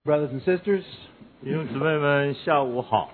Brothers and sisters, 弟兄姊妹们，下午好。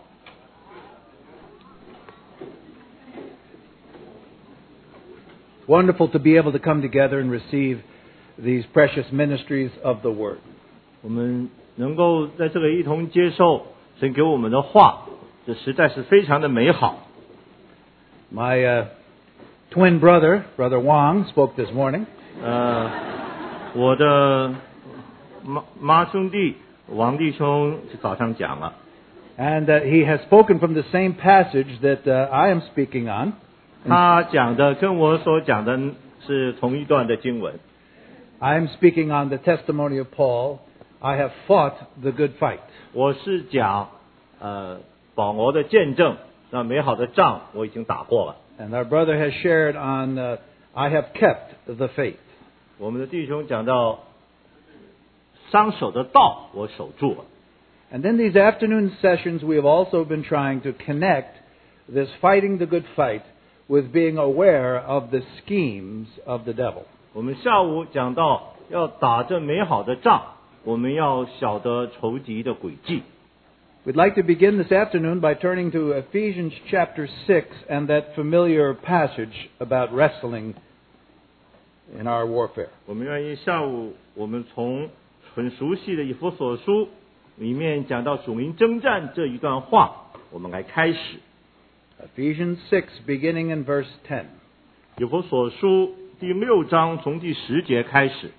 wonderful to be able to come together and receive these precious ministries of the Word. 我们能够在这个一同接受神给我们的话，这实在是非常的美好。 My twin brother, Brother Wang, spoke this morning. 我的妈兄弟王弟兄早上讲了。 And he has spoken from the same passage that I am speaking on. 他讲的跟我所讲的是同一段的经文。 I am speaking on the testimony of Paul. I have fought the good fight. 我是讲保罗的见证，那美好的仗我已经打过了。 And our brother has shared on I have kept the faith. 我们的弟兄讲到伤手的道我守住了。 And in these afternoon sessions, we have also been trying to connect this fighting the good fight with being aware of the schemes of the devil. 我们下午讲到要打这美好的仗，我们要晓得仇敌的诡计。 We'd like to begin this afternoon by turning to Ephesians chapter 6 and that familiar passage about wrestling in our warfare. 我们愿意下午我们从很熟悉的以弗所书里面讲到属灵征战这一段话，我们来开始。 Ephesians 6, beginning in verse 10. 以弗所书第6章从第10节开始。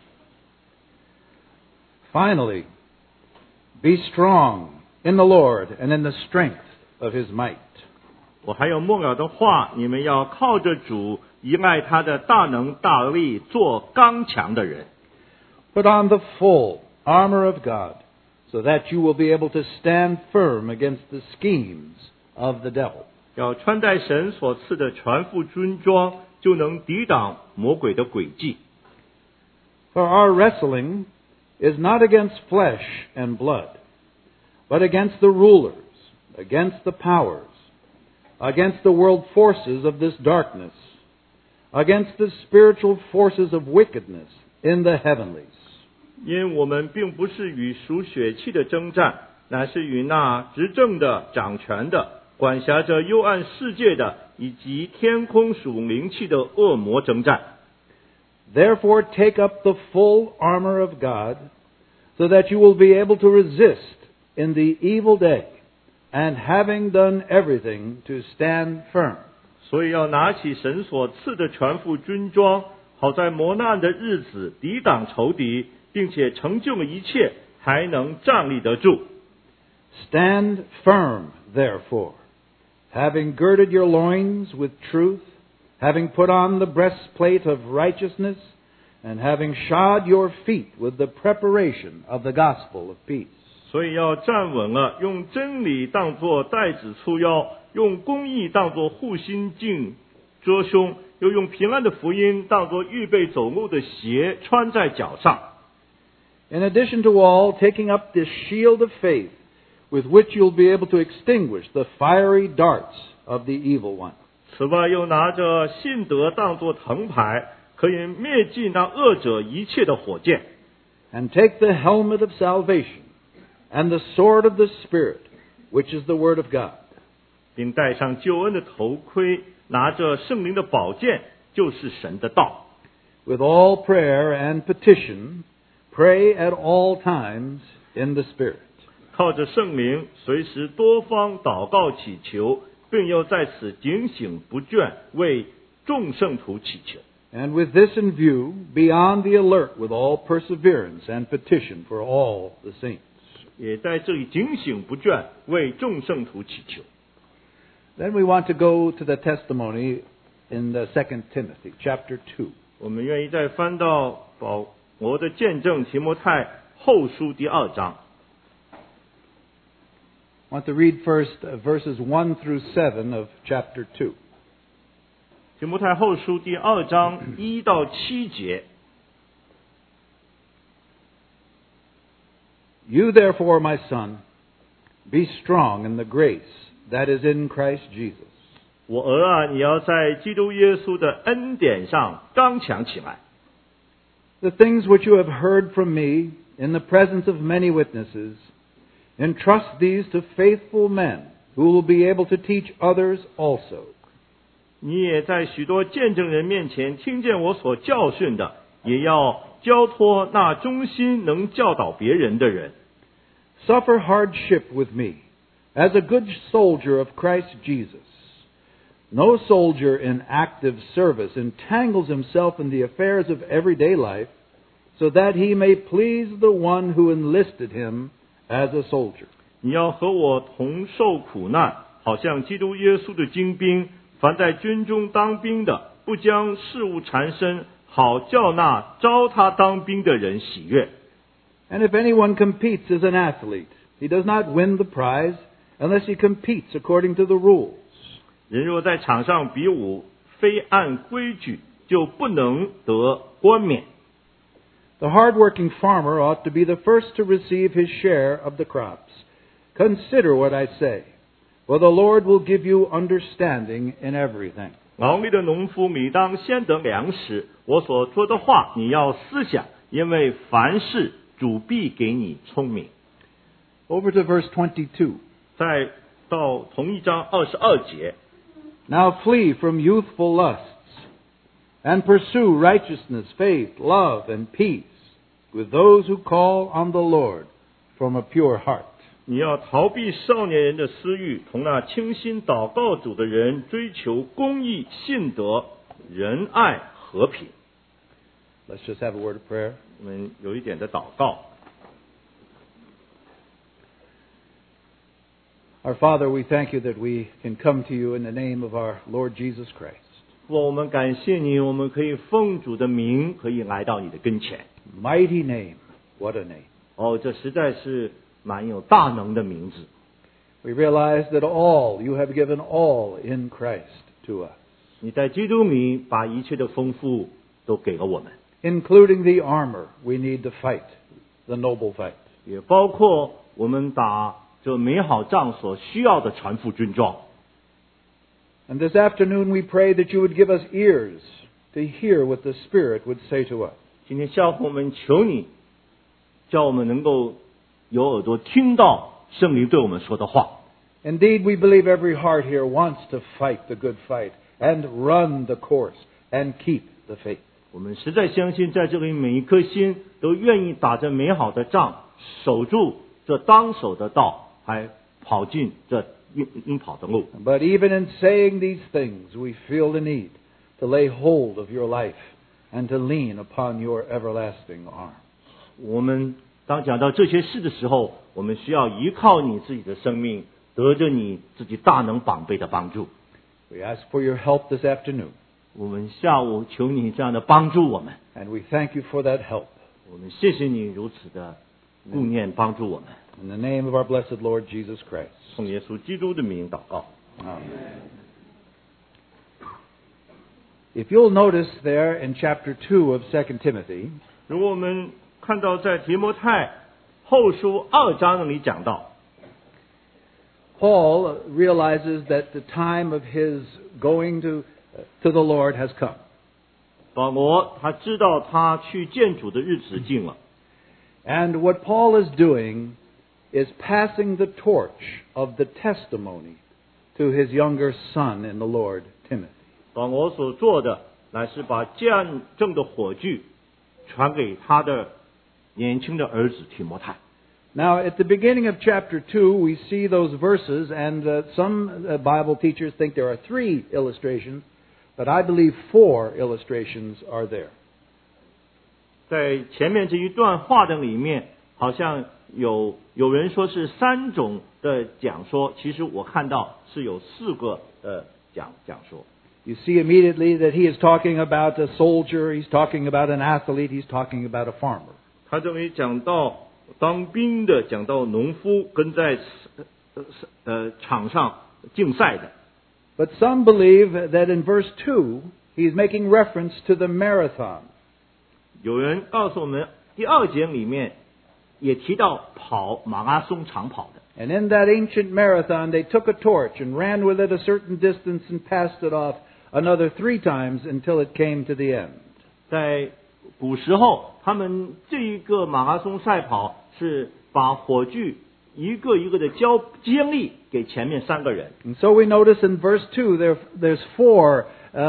Finally, be strong in the Lord and in the strength of His might. 我还有末了的话，你们要靠着主，依赖他的大能大力，做刚强的人。 Put on the full armor of God, so that you will be able to stand firm against the schemes of the devil. 要穿戴神所赐的全副军装，就能抵挡魔鬼的诡计。 For our wrestling is not against flesh and blood, but against the rulers, against the powers, against the world forces of this darkness, against the spiritual forces of wickedness in the heavenlies. 因我们并不是与属血气的征战，乃是与那执政的、掌权的、管辖着幽暗世界的，以及天空属灵气的恶魔征战。 Therefore take up the full armor of God, so that you will be able to resist in the evil day, and having done everything to stand firm. 所以要拿起神所赐的全副军装，好在磨难的日子抵挡仇敌，并且成就了一切，还能站立得住。 Stand firm, therefore, having girded your loins with truth, having put on the breastplate of righteousness, and having shod your feet with the preparation of the gospel of peace. 所以要站稳了，用真理当作带子束腰，用公义当作护心镜遮胸，又用平安的福音当作预备走路的鞋穿在脚上。 In addition to all, taking up the shield of faith, with which you'll be able to extinguish the fiery darts of the evil one. 此外，又拿着信德当作藤牌，可以灭尽那恶者一切的火箭。 And take the helmet of salvation, and the sword of the Spirit, which is the word of God. 并戴上救恩的头盔，拿着圣灵的宝剑，就是神的道。 With all prayer and petition, pray at all times in the Spirit. 靠着圣灵，随时多方祷告祈求，并要在此警醒不倦，为众圣徒祈求。 And with this in view, be on the alert with all perseverance and petition for all the saints. 也在这里警醒不倦，为众圣徒祈求。 Then we want to go to the testimony in the 2 Timothy, chapter 2. 我们愿意再翻到保罗的见证提摩太后书第2章。 I want to read first verses 1 through 7 of chapter 2. 提摩太后书第2章1到7节。 You therefore, my son, be strong in the grace that is in Christ Jesus. 我儿啊，你要在基督耶稣的恩典上刚强起来。 The things which you have heard from me in the presence of many witnesses, entrust these to faithful men who will be able to teach others also. 你也在许多见证人面前听见我所教训的，也要交托那忠心能教导别人的人。 Suffer hardship with me, as a good soldier of Christ Jesus. No soldier in active service entangles himself in the affairs of everyday life, so that he may please the one who enlisted him as a soldier. 你要和我同受苦难，好像基督耶稣的精兵。凡在军中当兵的，不将事物缠身，好叫那招他当兵的人喜悦。 And if anyone competes as an athlete, he does not win the prize unless he competes according to the rules. 人若在场上比武，非按规矩，就不能得冠冕。 The hard-working farmer ought to be the first to receive his share of the crops. Consider what I say, for the Lord will give you understanding in everything. 劳力的农夫理当先得粮食。我所说的话，你要思想，因为凡事主必给你聪明。 Over to verse 22. 再到同一章22节。 Now flee from youthful lusts, and pursue righteousness, faith, love, and peace with those who call on the Lord from a pure heart. 你要逃避少年人的私欲，同那倾心祷告主的人追求公义、信德、仁爱、和平。 Let's just have a word of prayer. 我们有一点的祷告。 Our Father, we thank you that we can come to you in the name of our Lord Jesus Christ. 我们感谢你，我们可以奉主的名，可以来到你的跟前。 Mighty name. What a name. 哦，这实在是蛮有大能的名字。 We realize that all, you have given all in Christ to us, 你在基督里把一切的丰富都给了我们， including the armor we need to fight the noble fight. 也包括我们打这美好仗所需要的全副军装。 And this afternoon we pray that you would give us ears to hear what the Spirit would say to us. 今天下午我们求你，叫我们能够有耳朵听到圣灵对我们说的话。 Indeed, we believe every heart here wants to fight the good fight and run the course and keep the faith. 我们实在相信，在这里每一颗心都愿意打着美好的仗，守住这当守的道，还跑进这应跑的路。 But even in saying these things, we feel the need to lay hold of your life and to lean upon your everlasting arm. 我们当讲到这些事的时候，我们需要依靠你自己的生命，得着你自己大能膀臂的帮助。 We ask for your help this afternoon, 我们下午求你这样的帮助我们， and we thank you for that help. 我们谢谢你如此的顾念帮助我们。 In the name of our blessed Lord Jesus Christ. 奉耶稣基督的名祷告。 Amen. If you'll notice there in chapter 2 of 2 Timothy, 如果我们看到在提摩太后书2章那里讲到， Paul realizes that the time of his going to the Lord has come. 保罗他知道他去见主的日子近了， And what Paul is doing is passing the torch of the testimony to his younger son in the Lord, Timothy. 保罗所做的乃是把见证的火炬传给他的年轻的儿子提摩太。 Now, at the beginning of chapter 2, we see those verses, and some Bible teachers think there are 3 illustrations, but I believe 4 illustrations are there. 在前面这一段话的里面，好像有人说是3种的讲说，其实我看到是有4个讲说。 You see immediately that he is talking about a soldier, he's talking about an athlete, he's talking about a farmer. 他这里讲到当兵的，讲到农夫跟在场上竞赛的。 But some believe that in verse 2, he's making reference to the marathon. 有人告诉我们，第2节里面也提到跑马拉松长跑的。 And in that ancient marathon, they took a torch and ran with it a certain distance and passed it off another 3 times until it came to the end. 在古时候他们这一个马拉松赛跑是把火炬一个一个的接力给前面3个人。 And so we notice in verse 2 there's 4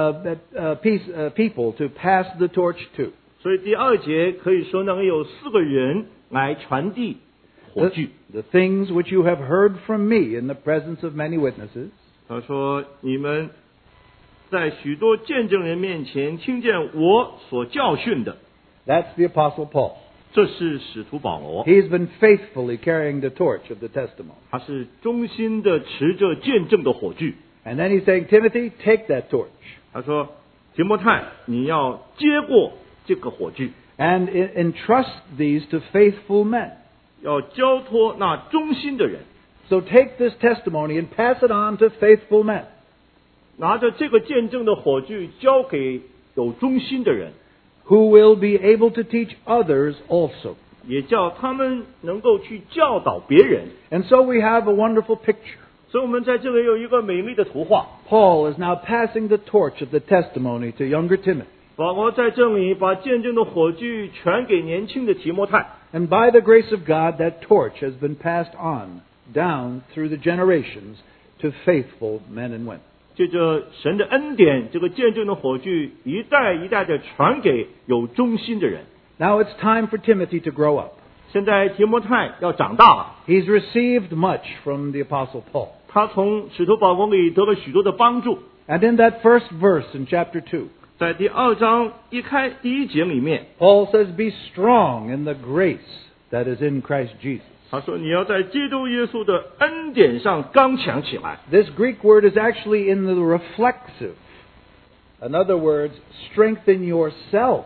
people to pass the torch to. 所以第2节可以说那个有4个人来传递火炬。 The things which you have heard from me in the presence of many witnesses. 他说你们在许多见证人面前听见我所教训的， That's the Apostle Paul. 这是使徒保罗， He's been faithfully carrying the torch of the testimony. 他是忠心的持着见证的火炬。 And then he's saying, Timothy, take that torch. 他说提摩太，你要接过这个火炬， And entrust these to faithful men. 要交托那忠心的人。 So take this testimony and pass it on to faithful men. 拿着这个见证的火炬交给有忠心的人， Who will be able to teach others also. 也叫他们能够去教导别人。 And so we have a wonderful picture. 所以我们在这里有一个美丽的图画。 Paul is now passing the torch of the testimony to younger Timothy. 保罗在这里把见证的火炬传给年轻的提摩太， And by the grace of God, that torch has been passed on down through the generations to faithful men and women. 借着神的恩典，这个见证的火炬一代一代的传给有忠心的人。 Now it's time for Timothy to grow up. 现在提摩太要长大了， He's received much from the Apostle Paul. 他从使徒保罗里得了许多的帮助。 And in that first verse in chapter 2, 在第2章第1节里面， Paul says, Be strong in the grace that is in Christ Jesus. 他说你要在基督耶稣的恩典上刚强起来。 This Greek word is actually in the reflexive. In other words, strengthen yourself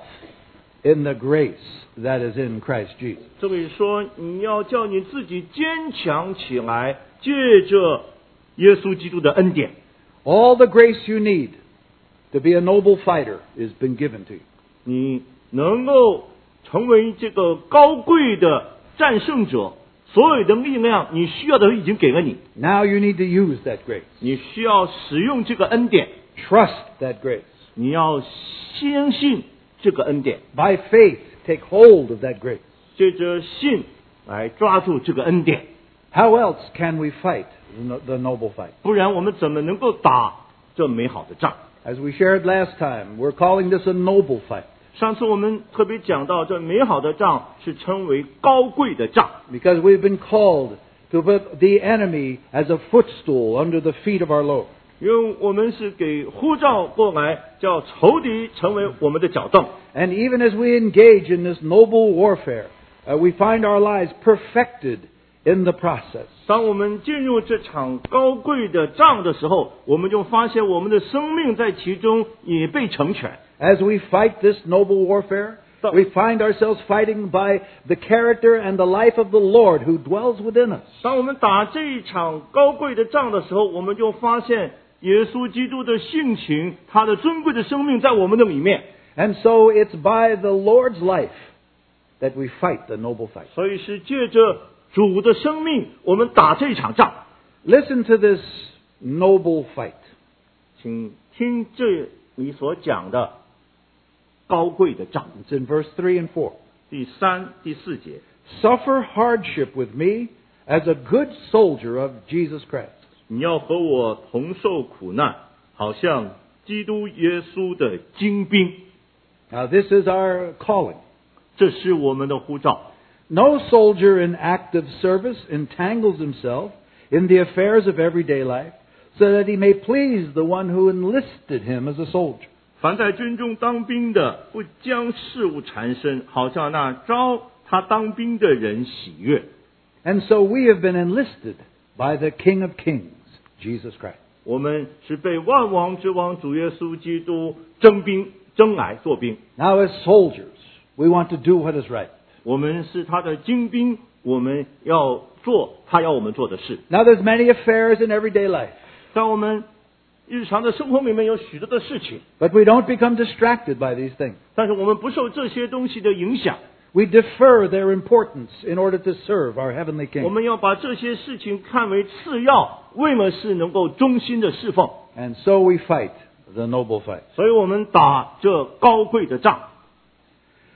in the grace that is in Christ Jesus. 这里说你要叫你自己坚强起来，借着耶稣基督的恩典， All the grace you need to be a noble fighter has been given to you. 你能够成为这个高贵的战胜者。所有的力量你需要的已经给了你， Now you need to use that grace. 你需要使用这个恩典， Trust that grace. 你要相信这个恩典， By faith, take hold of that grace. 借着信来抓住这个恩典。 How else can we fight the noble fight? 不然我们怎么能够打这美好的仗？ As we shared last time, we're calling this a noble fight 上次我们特别讲到，这美好的仗是称为高贵的仗， because we've been called to put the enemy as a footstool under the feet of our Lord. 因为我们是给呼召过来，叫仇敌成为我们的脚凳。 And even as we engage in this noble warfare, we find our lives perfected in the process. 当我们进入这场高贵的仗的时候，我们就发现我们的生命在其中也被成全。 As we fight this noble warfare, we find ourselves fighting by the character and the life of the Lord who dwells within us. 当我们打这一场高贵的仗的时候，我们就发现耶稣基督的性情，他的尊贵的生命在我们的里面。 And so it's by the Lord's life that we fight the noble fight. 所以是借着主的生命，我们打这一场仗。 Listen to this noble fight. 请听这里所讲的高贵的仗， It's in verse 3 and 4. 第3、第4节。 Suffer hardship with me as a good soldier of Jesus Christ. 你要和我同受苦难，好像基督耶稣的精兵。 Now this is our calling. 这是我们的呼召。 No soldier in active service entangles himself in the affairs of everyday life so that he may please the one who enlisted him as a soldier. 凡在军中当兵的，不将事物缠身，好像那招他当兵的人喜悦。 And so we have been enlisted by the King of Kings, Jesus Christ. 我们是被万王之王主耶稣基督征来做兵。 Now as soldiers, we want to do what is right. 我们是他的精兵，我们要做他要我们做的事。 Now there's many affairs in everyday life, 在我们日常的生活里面有许多的事情， but we don't become distracted by these things. 但是我们不受这些东西的影响。 We defer their importance in order to serve our heavenly 我 King. 们要把这些事情看为次要，为了是能够忠心的侍奉。 And so we fight the noble fight. 所以我们打这高贵的仗。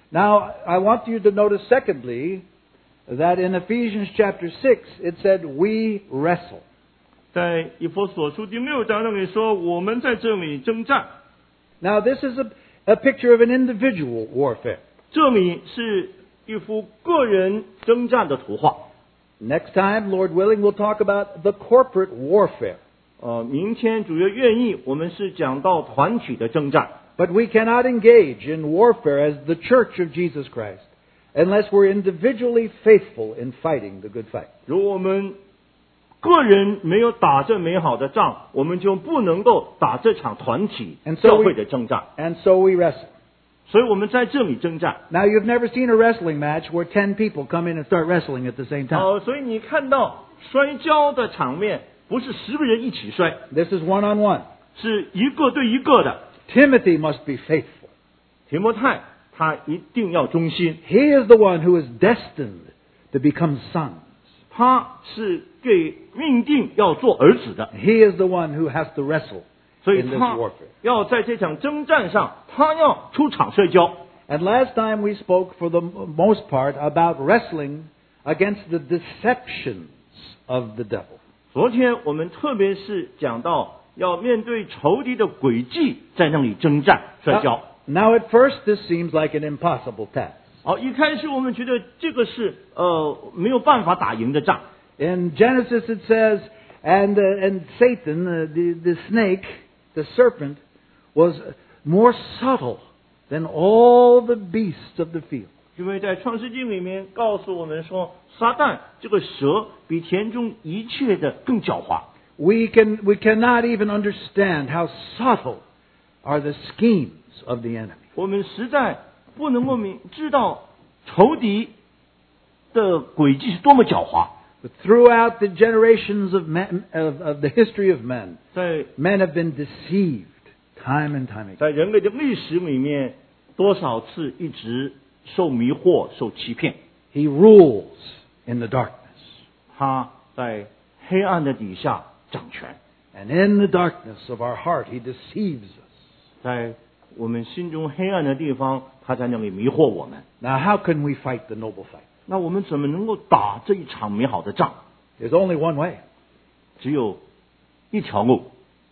Now, I want you to notice, secondly, that in Ephesians chapter 6, it said, we wrestle. 在以弗所书第6章那里说，我们在这里征战。 Now, this is a picture of an individual warfare. 这里是一幅个人征战的图画。 Next time, Lord willing, we'll talk about the corporate warfare. 明天主要愿意，我们是讲到团体的征战。 But we cannot engage in warfare as the Church of Jesus Christ unless we're individually faithful in fighting the good fight. 如果我们个人没有打这美好的仗，我们就不能够打这场团体 And so 教会的征战。 And so we wrestle. 所以我们在这里征战。 Now, you've never seen a wrestling match where 10 people come in and start wrestling at the same time. 所以你看到摔跤的场面，不是10个人一起摔， This is one-on-one. 是一个对一个的。 Timothy must be faithful. 提摩太他一定要忠心， He is the one who is destined to become sons. 他是给命定要做儿子的， He is the one who has to wrestle 所以 in this 他 warfare. 要在这场征战上，他要出场摔跤。 And last time we spoke, for the most part, about wrestling against the deceptions of the devil. 昨天我们特别是讲到要面对仇敌的诡计，在那里征战摔跤。 Now, at first, this seems like an impossible task. 一开始我们觉得这个是没有办法打赢的仗。 In Genesis, it says, and Satan, the snake, the serpent, was more subtle than all the beasts of the field. 因为在创世纪里面告诉我们说，撒旦这个蛇比田中一切的更狡猾。 We cannot even understand how subtle are the schemes of the enemy. 我们实在不能够知道仇敌的诡计是多么狡猾。 But throughout the generations of men, of the history of men, 在 men have been deceived time and time again. 在人类的历史里面，多少次一直受迷惑、受欺骗。 He rules in the darkness. 他在黑暗的底下掌权， And in the darkness of our heart, he deceives us. 在我们心中黑暗的地方，他在那里迷惑我们。 Now, how can we fight the noble fight? 那我们怎么能够打这一场美好的仗？ There's only one way, 只有一条路，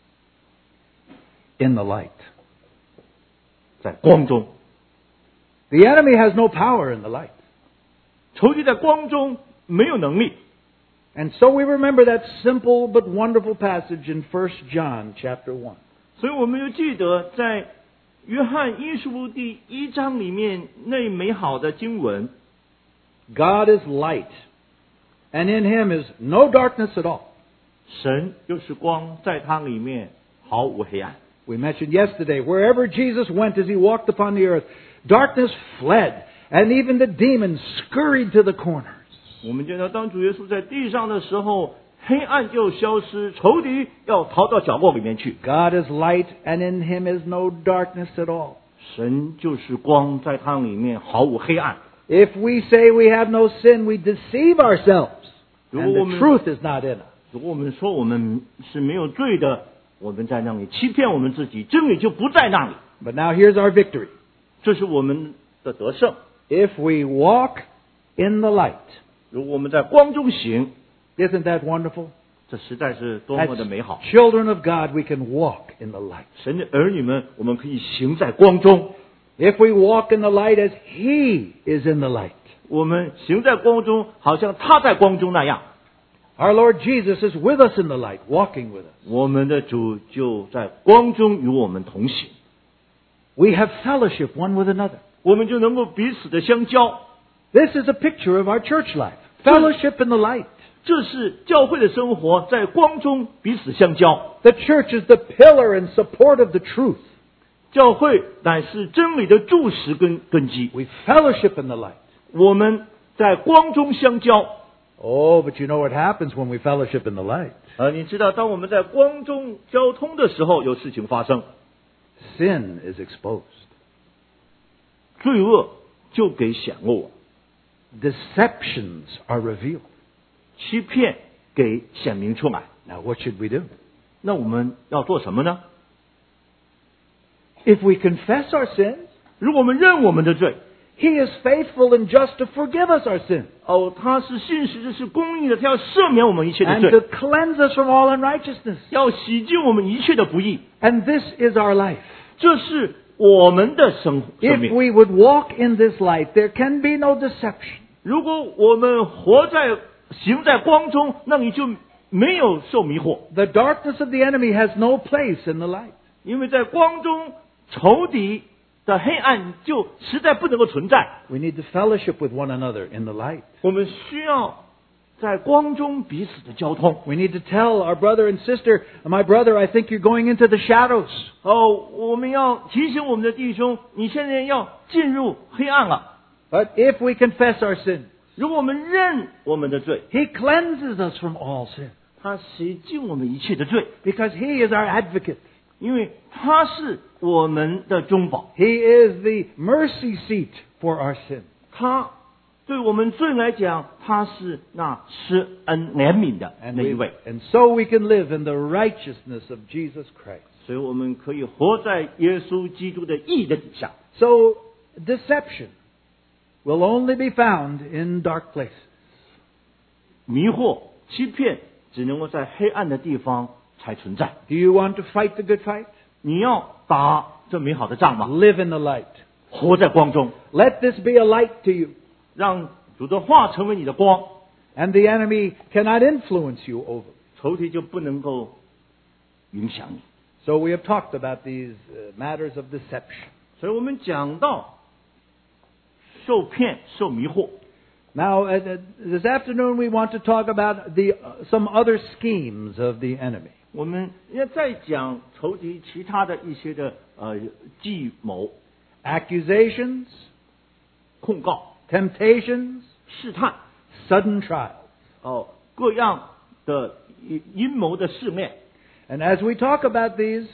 in the light. 在光中。 The enemy has no power in the light. 仇敌在光中没有能力。 And so we remember that simple but wonderful passage in 1 John chapter 1. 所以我们就记得在约翰一书第1章里面那美好的经文， God is light, and in him is no darkness at all. 神就是光，在他里面毫无黑暗。 We mentioned yesterday, wherever Jesus went as he walked upon the earth, darkness fled, and even the demons scurried to the corners. 我们见到当主耶稣在地上的时候，黑暗就消失，仇敌要逃到角落里面去。 God is light, and in him is no darkness at all. 神就是光，在他里面毫无黑暗。 If we say we have no sin, we deceive ourselves, and the 如果我们 truth is not in us. 如果我们说我们是没有罪的，我们在那里欺骗我们自己，真理就不在那里。 But now here's our victory. 这是我们的得胜。 If we walk in the light, 如果我们在光中行， isn't that wonderful? 这实在是多 As 么的美好！ children of God, we can walk in the light. 神的儿女们，我们可以行在光中。 If we walk in the light as He is in the light. 我们行在光中，好像他在光中那样。 Our Lord Jesus is with us in the light, walking with us. 我们的主就在光中与我们同行， We have fellowship one with another. 我们就能够彼此的相交。 This is a picture of our church life. Fellowship in the light. 这是教会的生活，在光中彼此相交。 The church is the pillar and support of the truth. 教会乃是真理的柱石跟根基。 We fellowship in the light. 我们在光中相交。 Oh, but you know what happens when we fellowship in the light? 你知道，当我们在光中交通的时候，有事情发生， Sin is exposed. 罪恶就给显露了， Deceptions are revealed. 欺骗给显明出来。 Now, what should we do? 那我们要做什么呢？ If we confess our sins, 如果我们认我们的罪， He is faithful and just to forgive us our sins 哦，他是信实的，是公义的，他要赦免我们一切的 and 罪， to cleanse us from all unrighteousness. 要洗净我们一切的不义。 And this is our life. 这是我们的生 If 命。 we would walk in this light, there can be no deception. 如果我们行在光中，那你就没有受迷惑， The darkness of the enemy has no place in the light. 因为在光中仇敌的黑暗就实在不能够存在。 We need to fellowship with one another in the light. 我们需要在光中彼此的交通。 We need to tell our brother and sister, my brother, I think you're going into the shadows. 哦，我们要提醒我们的弟兄，你现在要进入黑暗了。 But if we confess our sins, 如果我们认我们的罪， He cleanses us from all sin 他洗净我们一切的罪， because He is our advocate. 因为他是我们的中保， He is the mercy seat for our sin. 他对我们罪来讲，他是那施恩怜悯的那一位， And so we can live in the righteousness of Jesus Christ. 所以我们可以活在耶稣基督的义的底下。 So deception will only be found in dark places. 迷惑、欺骗只能够在黑暗的地方才存在。 Do you want to fight the good fight? 你要打这美好的仗吗？ Live in the light. 活在光中， Let this be a light to you. 让主的话成为你的光， And the enemy cannot influence you over. 仇敌就不能够影响你。 So we have talked about these matters of deception. 所以我们讲到受骗、受迷惑。 Now, this afternoon we want to talk about some other schemes of the enemy. 我们要再讲仇敌其他的一些的计谋、 Accusations, 控告、 temptations, 试探， sudden trials. 各样的阴谋的试炼。 And as we talk about these,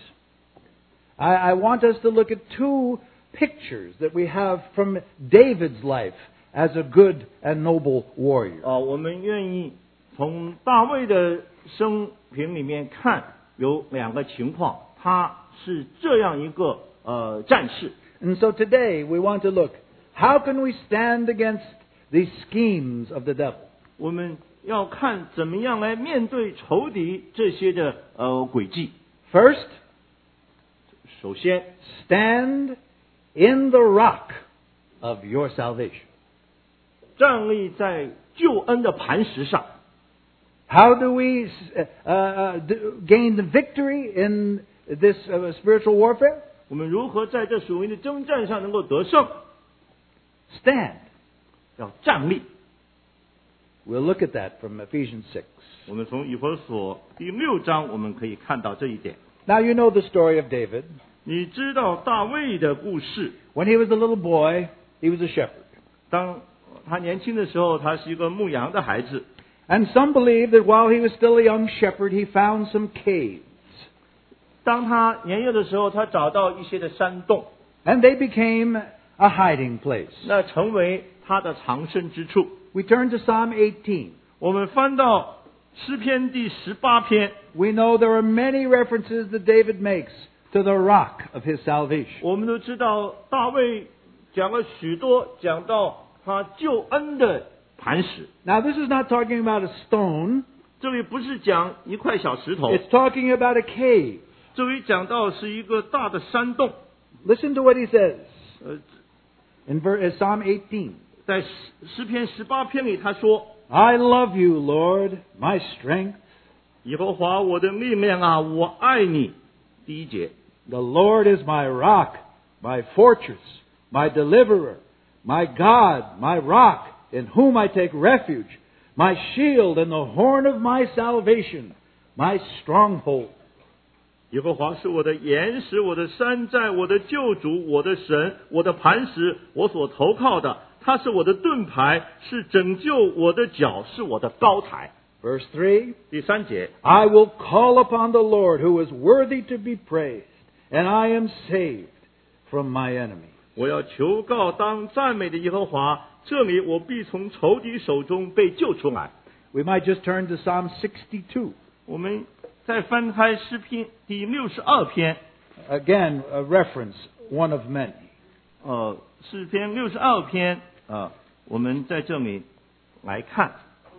I want us to look at two pictures that we have from David's life as a good and noble warrior. 我们愿意从大卫的生平里面看，有两个情况，他是这样一个战士。 And so today we want to look, how can we stand against these schemes of the devil? 我们要看怎么样来面对仇敌这些的诡计。 First, 首先， stand in the rock of your salvation. 站立在救恩的磐石上。 How do we gain the victory in this spiritual warfare? 我们如何在这属灵的征战上能够得胜？ Stand. 要站立。 We'll look at that from Ephesians 6. 我们从以弗所第6章我们可以看到这一点。 Now you know the story of David. 你知道大卫的故事？ When he was a little boy, he was a shepherd. 当他年轻的时候，他是一个牧羊的孩子。 And some believe that while he was still a young shepherd, he found some caves. 当他年幼的时候，他找到一些的山洞， And they became a hiding place. 那成为他的藏身之处。 We turn to Psalm 18. 我们翻到诗篇第18篇， We know there are many references that David makes to the rock of his salvation. 我们都知道大卫讲了许多，讲到他救恩的磐石。 Now this is not talking about a stone. 这里不是讲一块小石头， It's talking about a cave. 这里讲到是一个大的山洞。 Listen to what he says 呃， in Psalm 18. 在诗篇18篇里，他说 I love you, Lord, my strength.：“ 耶和华我的力量啊，我爱你。”第1节， The Lord is my rock, my fortress, my deliverer, my God, my rock, in whom I take refuge, my shield and the horn of my salvation, my stronghold. 耶和华是我的岩石，我的山寨，我的救主，我的神，我的磐石，我所投靠的。他是我的盾牌，是拯救我的脚，是我的高台。 Verse 3, 第3节， I will call upon the Lord who is worthy to be praised, and I am saved from my enemy. 我要求告当赞美的耶和华，这里我必从仇敌手中被救出来。 We might just turn to Psalm 62. 我们再翻开诗篇第62篇， Again, a reference, one of many. 诗篇62篇我们在这里来看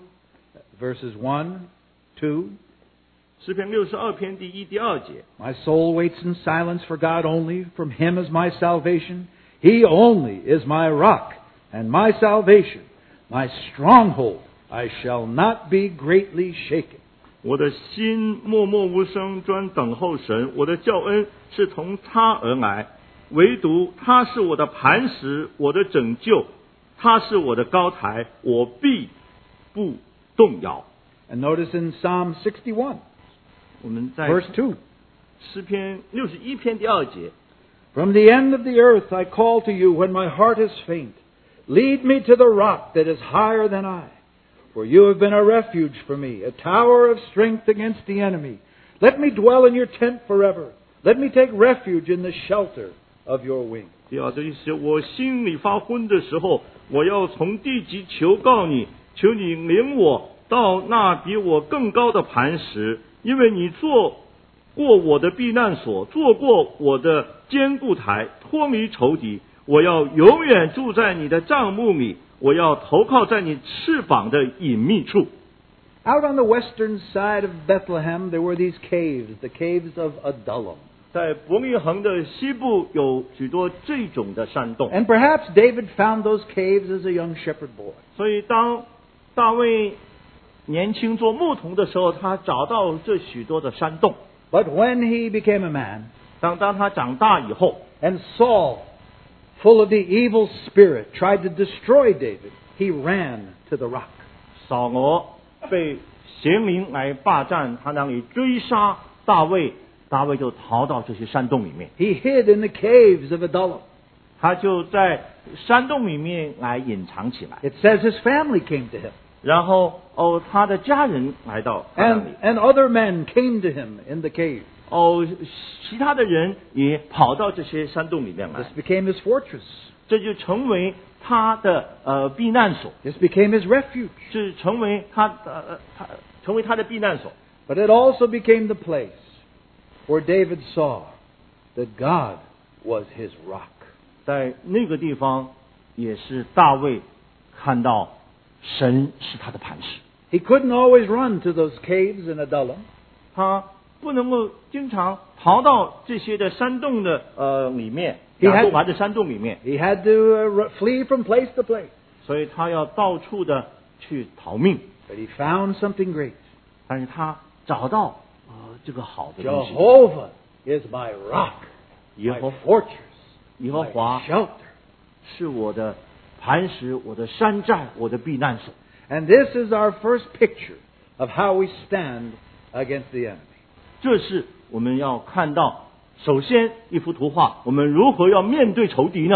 verses 1, 2. 诗篇62篇第1、第2节。 My soul waits in silence for God only. From Him is my salvation. He only is my rock and my salvation, my stronghold. I shall not be greatly shaken. 我的心默默无声，专等候神。我的救恩是从他而来，唯独他是我的磐石，我的拯救，他是我的高台，我必不动摇。 And notice in Psalm 61, 我们在 verse 2. 诗篇61篇第2节。 From the end of the earth I call to you when my heart is faint. Lead me to the rock that is higher than I. For you have been a refuge for me, a tower of strength against the enemy. Let me dwell in your tent forever. Let me take refuge in the shelter of your wing. 第2节是我心里发昏的时候，我要从地极求告你，求你领我到那比我更高的磐石，因为你做过我的避难所，做过我的坚固台，脱离仇敌。我要永远住在你的帐幕里，我要投靠在你翅膀的隐秘处。 Out on the western side of Bethlehem, there were these caves, the caves of Adullam. 在伯利恒的西部有许多这种的山洞， And perhaps David found those caves as a young shepherd boy. 所以当大卫年轻做牧童的时候，他找到这许多的山洞。 But when he became a man, 当他长大以后， and Saul, full of the evil spirit, tried to destroy David, he ran to the rock. 扫罗被邪灵来霸占，他那里追杀大卫，大卫就逃到这些山洞里面， He hid in the caves of Adullam. 他就在山洞里面来隐藏起来。 It says his family came to him, 然后他的家人来到他那里， and other men came to him in the cave. 其他的人也跑到这些山洞里面来 This，became his fortress. 这就成为他的避难所， This became his refuge. 是成为他的避难所。 But it also became the place where David saw that God was his rock. 在那个地方，也是大卫看到神是他的磐石。 He couldn't always run to those caves in Adullam. 他不能够经常逃到这些的山洞的里面， He had- 亚杜兰的山洞里面， He had to flee from place to place. 所以他要到处的去逃命。 But he found something great. 但是他找到这个好的东西， Jehovah is my rock, 耶 my 和 fortress, 耶和 my 华 shelter. 是我的磐石，我的山寨，我的避难所。 And this is our first picture of how we stand against the enemy. 这是我们要看到，首先一幅图画，我们如何要面对仇敌呢？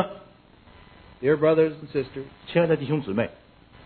Dear brothers and sisters, 亲爱的弟兄姊妹，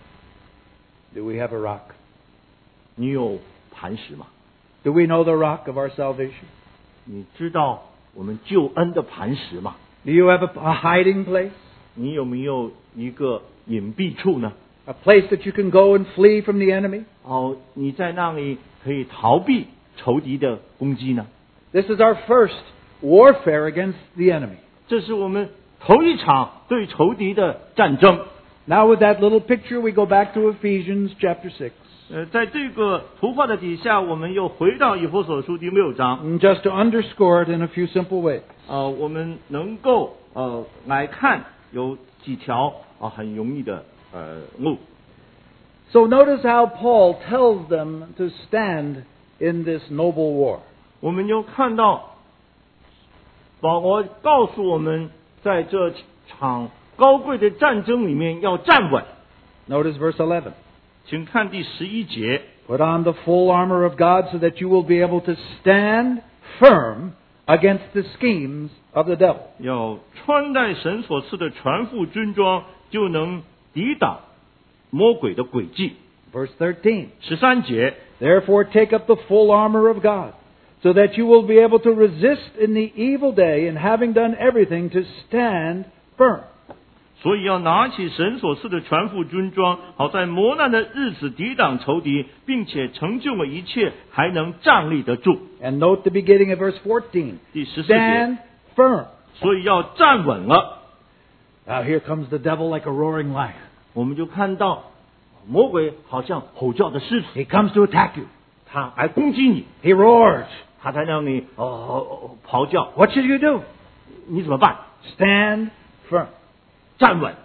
do we have a rock? 你有磐石吗？ Do we know the rock of our salvation? 你知道我们救恩的磐石吗？ Do you have a hiding place? 你有没有一个隐蔽处呢？ A place that you can go and flee from the enemy? 你在那里可以逃避仇敌的攻击呢？ This is our first warfare against the enemy. 这是我们头一场对仇敌的战争。 Now with that little picture, we go back to Ephesians chapter 6. 在这个图画的底下，我们又回到以弗所书第6章。 And just to underscore it in a few simple ways. 我们能够来看有几条很容易的路。 So notice how Paul tells them to stand in this noble war. 我们就看到保罗告诉我们，在这场高贵的战争里面要站稳。 Notice verse 11. 请看第11节。 Put on the full armor of God so that you will be able to stand firm against the schemes of the devil. 要穿戴神所赐的全副军装，就能抵挡魔鬼的诡计。 Verse 13. 13节， Therefore take up the full armor of God, so that you will be able to resist in the evil day, and having done everything, to stand firm. 所以要拿起神所赐的全副军装，好在磨难的日子抵挡仇敌，并且成就了一切，还能站立得住。 And note the beginning of verse 14. 第14节， Stand firm. 所以要站稳了。 Now here comes the devil like a roaring lion. 我们就看到魔鬼好像吼叫的狮子， He comes to attack you. 他来攻击你， He roars. 他才让你咆哮。 What should you do? 你怎么办？ Stand firm. 站稳，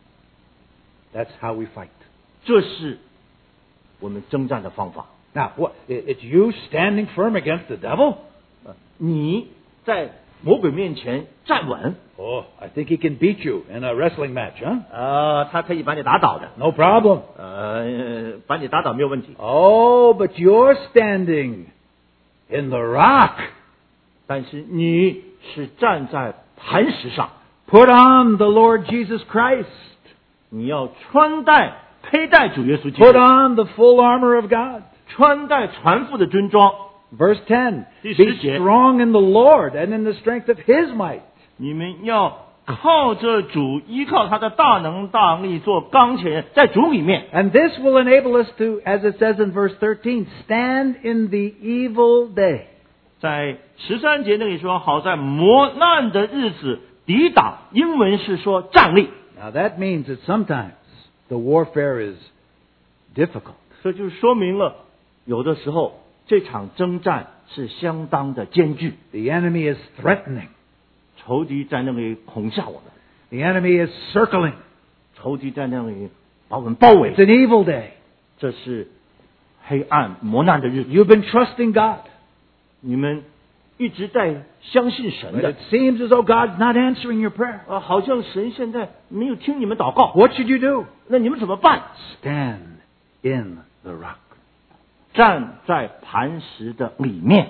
That's how we fight. 这是我们征战的方法。 Now, what? It's you standing firm against the devil? 你在魔鬼面前站稳， Oh, I think he can beat you in a wrestling match, huh? 他可以把你打倒的， No problem. 把你打倒没有问题。 Oh, but you're standing in the rock. 但是你是站在磐石上， Put on the Lord Jesus Christ. 你要佩戴主耶稣基 Put 督， on the full armor of God. 穿戴全副的军装。 Verse 10. 第 Be 10节 strong in the Lord and in the strength of His might. 你们要靠着主，依靠他的大能大力做刚强人，在主里面。 And this will enable us to, as it says in verse 13, stand in the evil day. 在13节那里说，好在磨难的日子抵挡，英文是说站立。 Now that means that sometimes the warfare is difficult. 这就说明了，有的时候这场征战是相当的艰巨， The enemy is threatening. 仇敌在那里恐吓我们， The enemy is circling. 仇敌在那里把我们包围 It's。an evil day. 这是黑暗磨难的日子， You've been trusting God. 你们一直在相信神 But 的 it，seems as though God's not answering your prayer. 好像神现在没有听你们祷告， What should you do? 那你们怎么办？ Stand in the rock. 站在磐石的里面。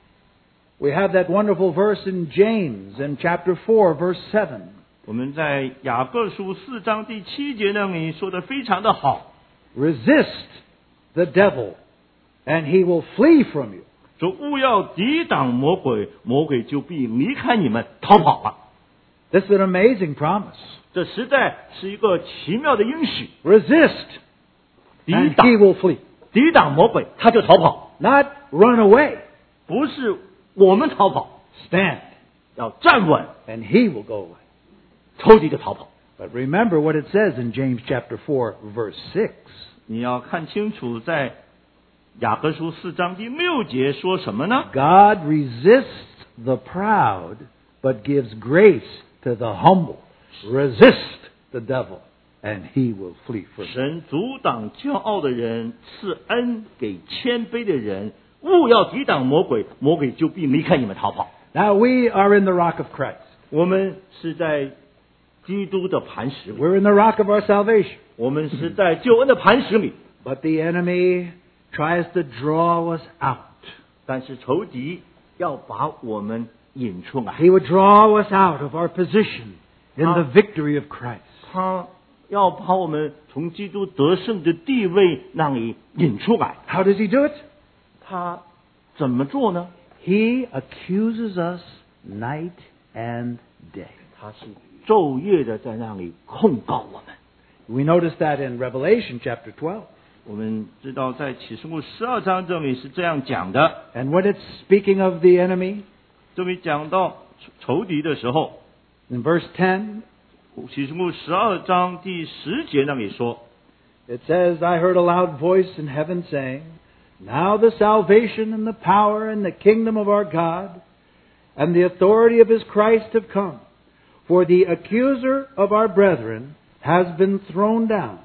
We have that wonderful verse in James in chapter 4, verse 7. 我们在雅各书4章第7节那里说的非常的好， Resist the devil, and he will flee from you. 说勿要抵挡魔鬼，魔鬼就必离开你们逃跑了。 This is an amazing promise. 这实在是一个奇妙的应许， Resist, 抵 and 挡 he will flee. 抵挡魔鬼，他就逃跑， Not run away. 不是我们逃跑， Stand, 要站稳， and he will go away. 仇敌就逃跑。 But remember what it says in James chapter 4, verse 6. 你要看清楚，在雅各书4章第6节说什么呢？ God resists the proud, but gives grace to the humble. Resist the devil, and he will flee from you. 神阻挡骄傲的人，赐恩给谦卑的人。勿要抵挡魔鬼，魔鬼就必离开你们逃跑。 Now we are in the rock of Christ. 我们是在基督的磐石里， We're in the rock of our salvation. 我们是在救恩的磐石里。 But the enemy tries to draw us out. 但是仇敌要把我们引出来， He would draw us out of our position in the victory of Christ. 他要把我们从基督得胜的地位那里引出来。 How does he do it? 他怎么做呢？ He accuses us night and day. 他是昼夜的在那里控告我们。 We notice that in Revelation chapter 12. 我们知道在启示录12章这里是这样讲的， And when it's speaking of the enemy, 这里讲到仇敌的时候， in verse 10, 启示录12章第10节那里说， it says, I heard a loud voice in heaven saying, Now the salvation and the power and the kingdom of our God and the authority of his Christ have come. For the accuser of our brethren has been thrown down,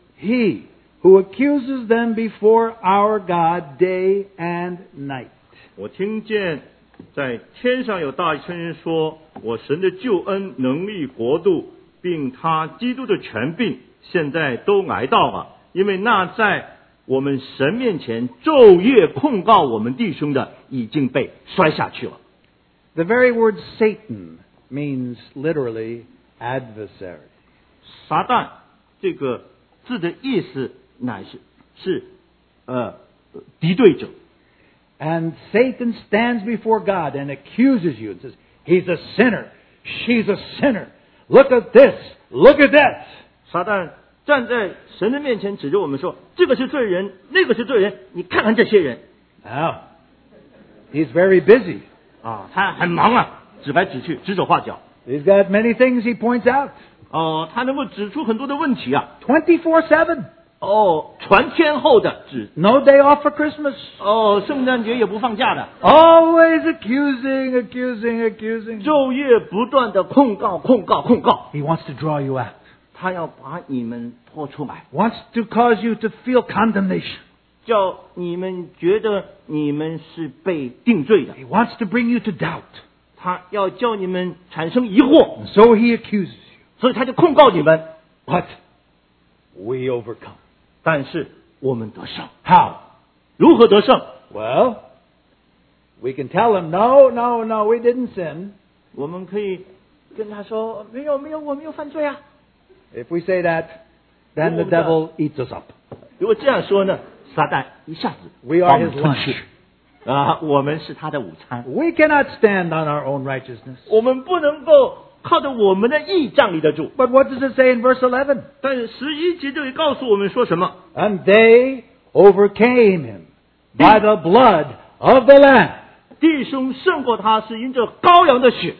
he who accuses them before our God day and night. 我听见在天上有大声音说，我神的救恩、能力、国度，并他基督的权柄，现在都来到了，因为那在我们神面前昼夜控告我们弟兄的，已经被摔下去了。 The very word Satan means literally adversary. 撒旦这个字的意思乃是敌对者。 And Satan stands before God and accuses you and says, He's a sinner. She's a sinner. Look at this. Look at that. 撒旦站在神的面前指着我们说，这个是罪人，那个是罪人，你看看这些人 Now, he's very busy. 啊，他很忙啊，指来指去，指手画脚。 He's got many things he points out. 哦，他能够指出很多的问题啊。 24/7. 哦，全天候的指 No day off for Christmas. 哦，圣诞节也不放假的， Always accusing. 昼夜不断的控告。 He wants to draw you out. 他要把你们拖出来， Wants to cause you to feel condemnation. 叫你们觉得你们是被定罪的。 He wants to bring you to doubt. 他要叫你们产生疑惑， And so he accuses you. 所以他就控告你们。 But we overcome. 但是我们得胜， How? 如何得胜？ Well, we can tell him, no, we didn't sin. 我们可以跟他说，没有，我没有犯罪啊。 If we say that, then the devil eats us up. 如果这样说呢，撒旦一下子 We 把 are 我 his 们吞 lunch. 噬啊！我们是他的午餐， We cannot stand on our own righteousness. 我们不能够靠着我们的义站立得住。 But what does it say in verse 11? 但是11节这里告诉我们说什么？ And they overcame him by the blood of the Lamb. 弟兄胜过他是因着羔羊的血。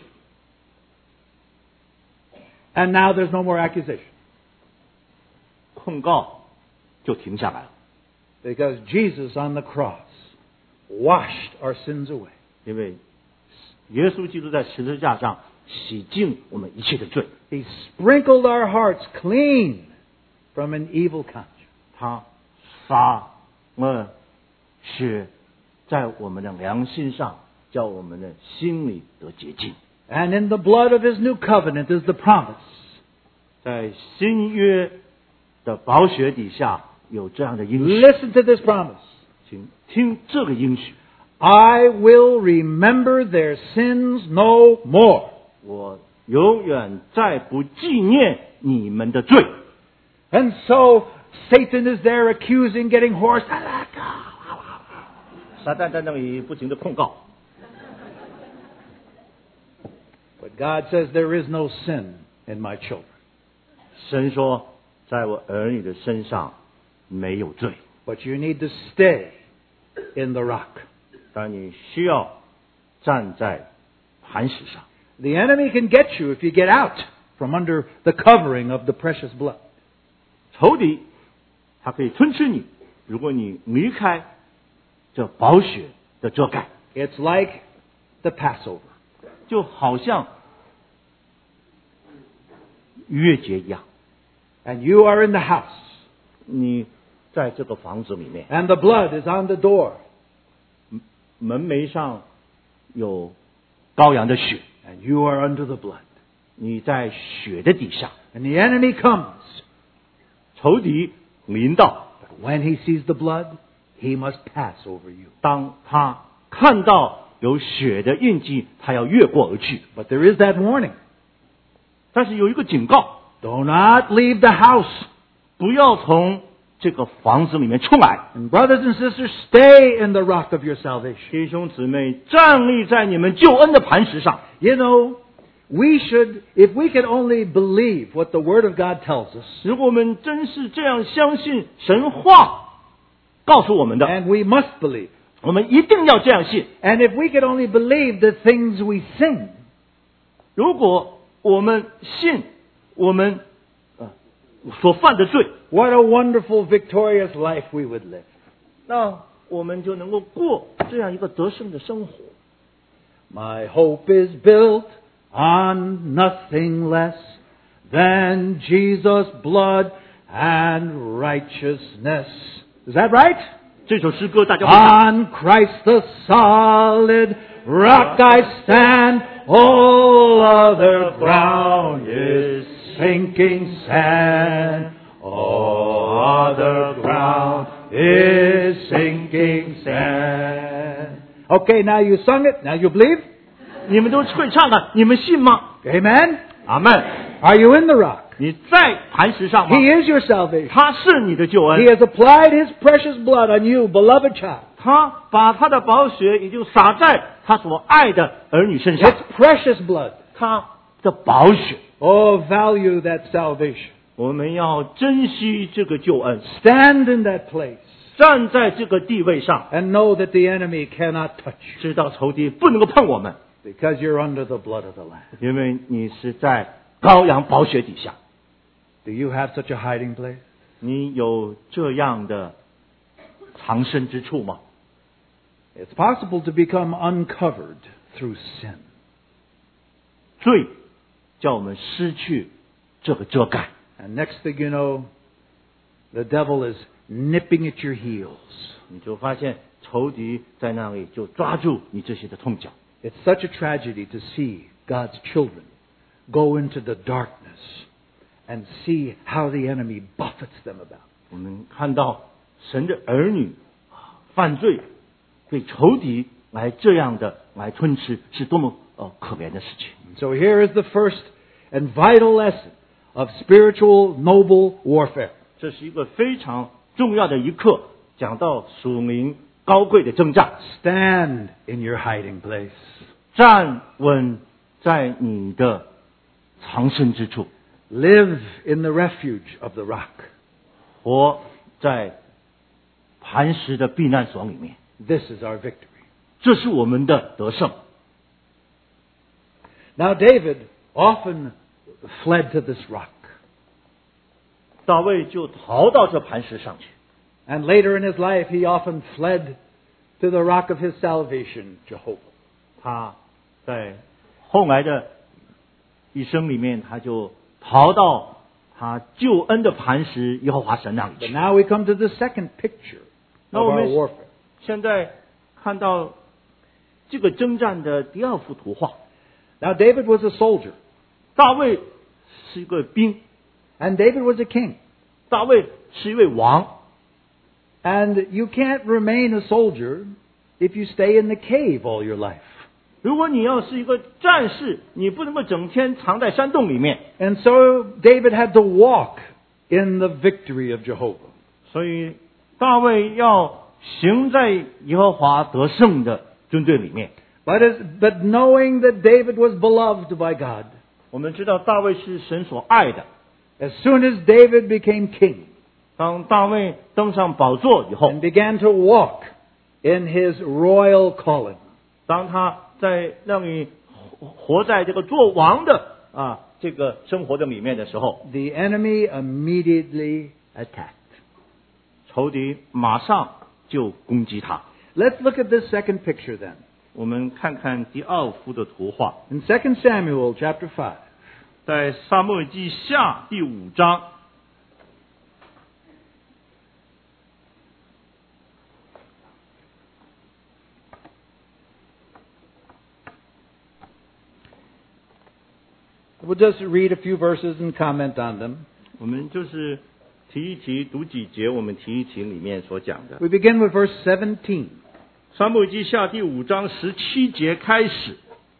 And now there's no more accusation. 控告就停下来了， Because Jesus on the cross washed our sins away. 因为耶稣基督在十字架上洗净我们一切的罪， He sprinkled our hearts clean from an evil conscience. 他洒了血在我们的良心上，叫我们的心里得洁净。 And in the blood of his new covenant is the promise. 在新约的宝血底下有这样的应许， Listen to this promise. 请听这个应许： I will remember their sins no more. 我永远再不纪念你们的罪。 And so Satan is there accusing, getting hoarse. 撒旦在那里不停的控告， But God says there is no sin in my children. 神说，在我儿女的身上没有罪， But you need to stay in the rock. 但你需要站在磐石上。 The enemy can get you if you get out from under the covering of the precious blood. 仇敌他可以吞吃你，如果你离开这宝血的遮盖， It's like the Passover. 就好像逾越节一样。 And you are in the house. 你在这个房子里面， And the blood is on the door. 门楣上有羔羊的血， And you are under the blood. 你在血的底下， And the enemy comes. 仇敌临到， But when he sees the blood, he must pass over you. 当他看到有血的印记，他要越过而去。 But there is that warning. 但是有一个警告， Do not leave the house. 不要从这个房子里面出来。 And brothers and sisters, stay in the rock of your salvation. 弟兄姊妹，站立在你们救恩的磐石上。 You know, we should, if we could only believe what the Word of God tells us, 如果我们真是这样相信神话告诉我们的， and we must believe, 我们一定要这样信。 and if we could only believe the things we sing, 如果我们信我们所犯的罪， what a wonderful, victorious life we would live. 那我们就能够过这样一个得胜的生活。 My hope is built on nothing less than Jesus' blood and righteousness. Is that right? 这首诗歌大家会唱。 On Christ the solid rock I stand, all other ground is sinking sand. All other ground is sinking sand. Okay, now you sung it, now you believe? 你们都会唱的，你们信吗？ Amen? 阿门。 Are you in the rock? 你在磐石上吗？ He is your salvation. 他是你的救 He 恩， has applied His precious blood on you, beloved child. 他把他的宝血已经洒在他所爱的儿女身上 It's，precious blood. 他的宝血， Oh, value that salvation. 我们要珍惜这个救恩， Stand in that place 站在这个地位上， and know that the enemy cannot touch you 知道仇敌不能够碰我们， because you're under the blood of the Lamb. 因为你是在羔羊宝血底下。 Do you have such a hiding place? 你有这样的藏身之处吗？ It's possible to become uncovered through sin. 罪叫我们失去这个遮盖。 And next thing you know, the devil is nipping at your heels. 你就发现仇敌在那里就抓住你这些的痛脚。 It's such a tragedy to see God's children go into the darkness and see how the enemy buffets them about. 我们看到神的儿女犯罪，被仇敌来这样的来吞吃，是多么可怜的事情。 So here is the first and vital lesson of spiritual noble warfare. 这是一个非常重要的一课，讲到属灵高贵的征战。 Stand in your hiding place. 站稳在你的藏身之处， Live in the refuge of the rock. 活在磐石的避难所里面。 This is our victory. 这是我们的得胜。 Now David often fled to this rock. 大卫就逃到这磐石上去。 And later in his life, he often fled to the rock of his salvation, Jehovah. 他在后来的一生里面，他就逃到他救恩的磐石耶和华神那里 But 去。 now we come to the second picture of Now we our miss- warfare. 现在看到这个征战的第二幅图画， Now David was a soldier, 大卫是一个兵， and David was a king. 大卫是一位王。 And you can't remain a soldier if you stay in the cave all your life. 如果你要是一个战士，你不能够整天藏在山洞里面。 And so David had to walk in the victory of Jehovah. 所以大卫要行在耶和华得胜的军队里面。 But knowing that David was beloved by God, 我们知道大卫是神所爱的。 as soon as David became king 当大卫登上宝座以后， and began to walk in his royal calling, 当他在那里活在这个做王的这个生活的里面的时候， the enemy immediately attacked. 仇敌马上就攻击他。 Let's look at this second picture then. 我们看看第二幅的图画， In 2 Samuel chapter 5, 在撒母耳记下第5章。 we'll just read a few verses and comment on them. 我们就是提一提读几节，我们提一提里面所讲的。 We begin with verse 17. 撒母耳记下第5章17节开始。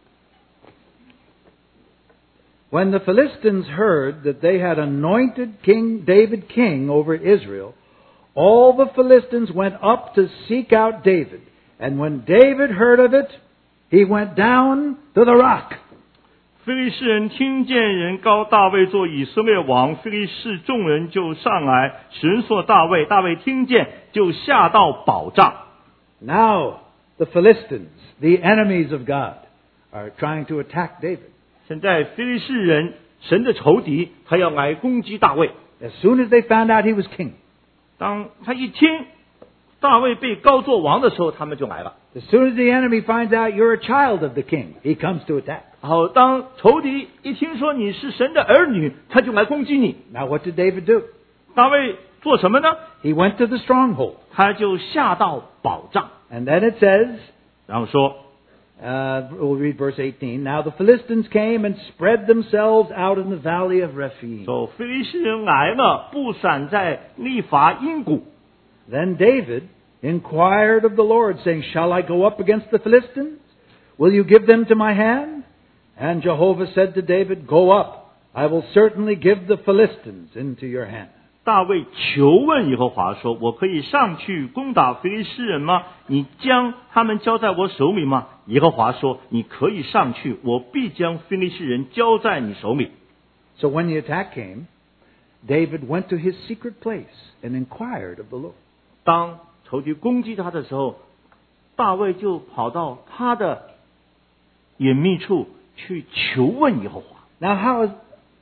When the Philistines heard that they had anointed King David king over Israel, all the Philistines went up to seek out David. And when David heard of it, he went down to the rock. 非利士人听见人膏大卫做以色列王，非利士众人就上来寻索大卫，大卫听见就下到宝藏。 Now the Philistines, the enemies of God, are trying to attack David. 现在非利士人神的仇敌，他要来攻击大卫。 As soon as they found out he was king, 当他一听大卫被膏作王的时候，他们就来了。 as soon as the enemy finds out you're a child of the king, he comes to attack. 然后当仇敌一听说你是神的儿女，他就来攻击你。 Now what did David do? 大卫做什么呢？ He went to the stronghold. 他就下到宝藏， And then it says, 然后说 we'll read verse 18. Now the Philistines came and spread themselves out in the valley of Rephaim. 说非利士人来了，布散在利伐因谷。 Then David inquired of the Lord, saying, Shall I go up against the Philistines? Will you give them to my hand? And Jehovah said to David, Go up. I will certainly give the Philistines into your hand. 大卫求问耶和华说：“我可以上去攻打非利士人吗？你将他们交在我手里吗？”耶和华说：“你可以上去，我必将非利士人交在你手里。” So when the attack came, David went to his secret place and inquired of the Lord. 当仇敌攻击他的时候，大卫就跑到他的隐秘处去求问耶和华。 Now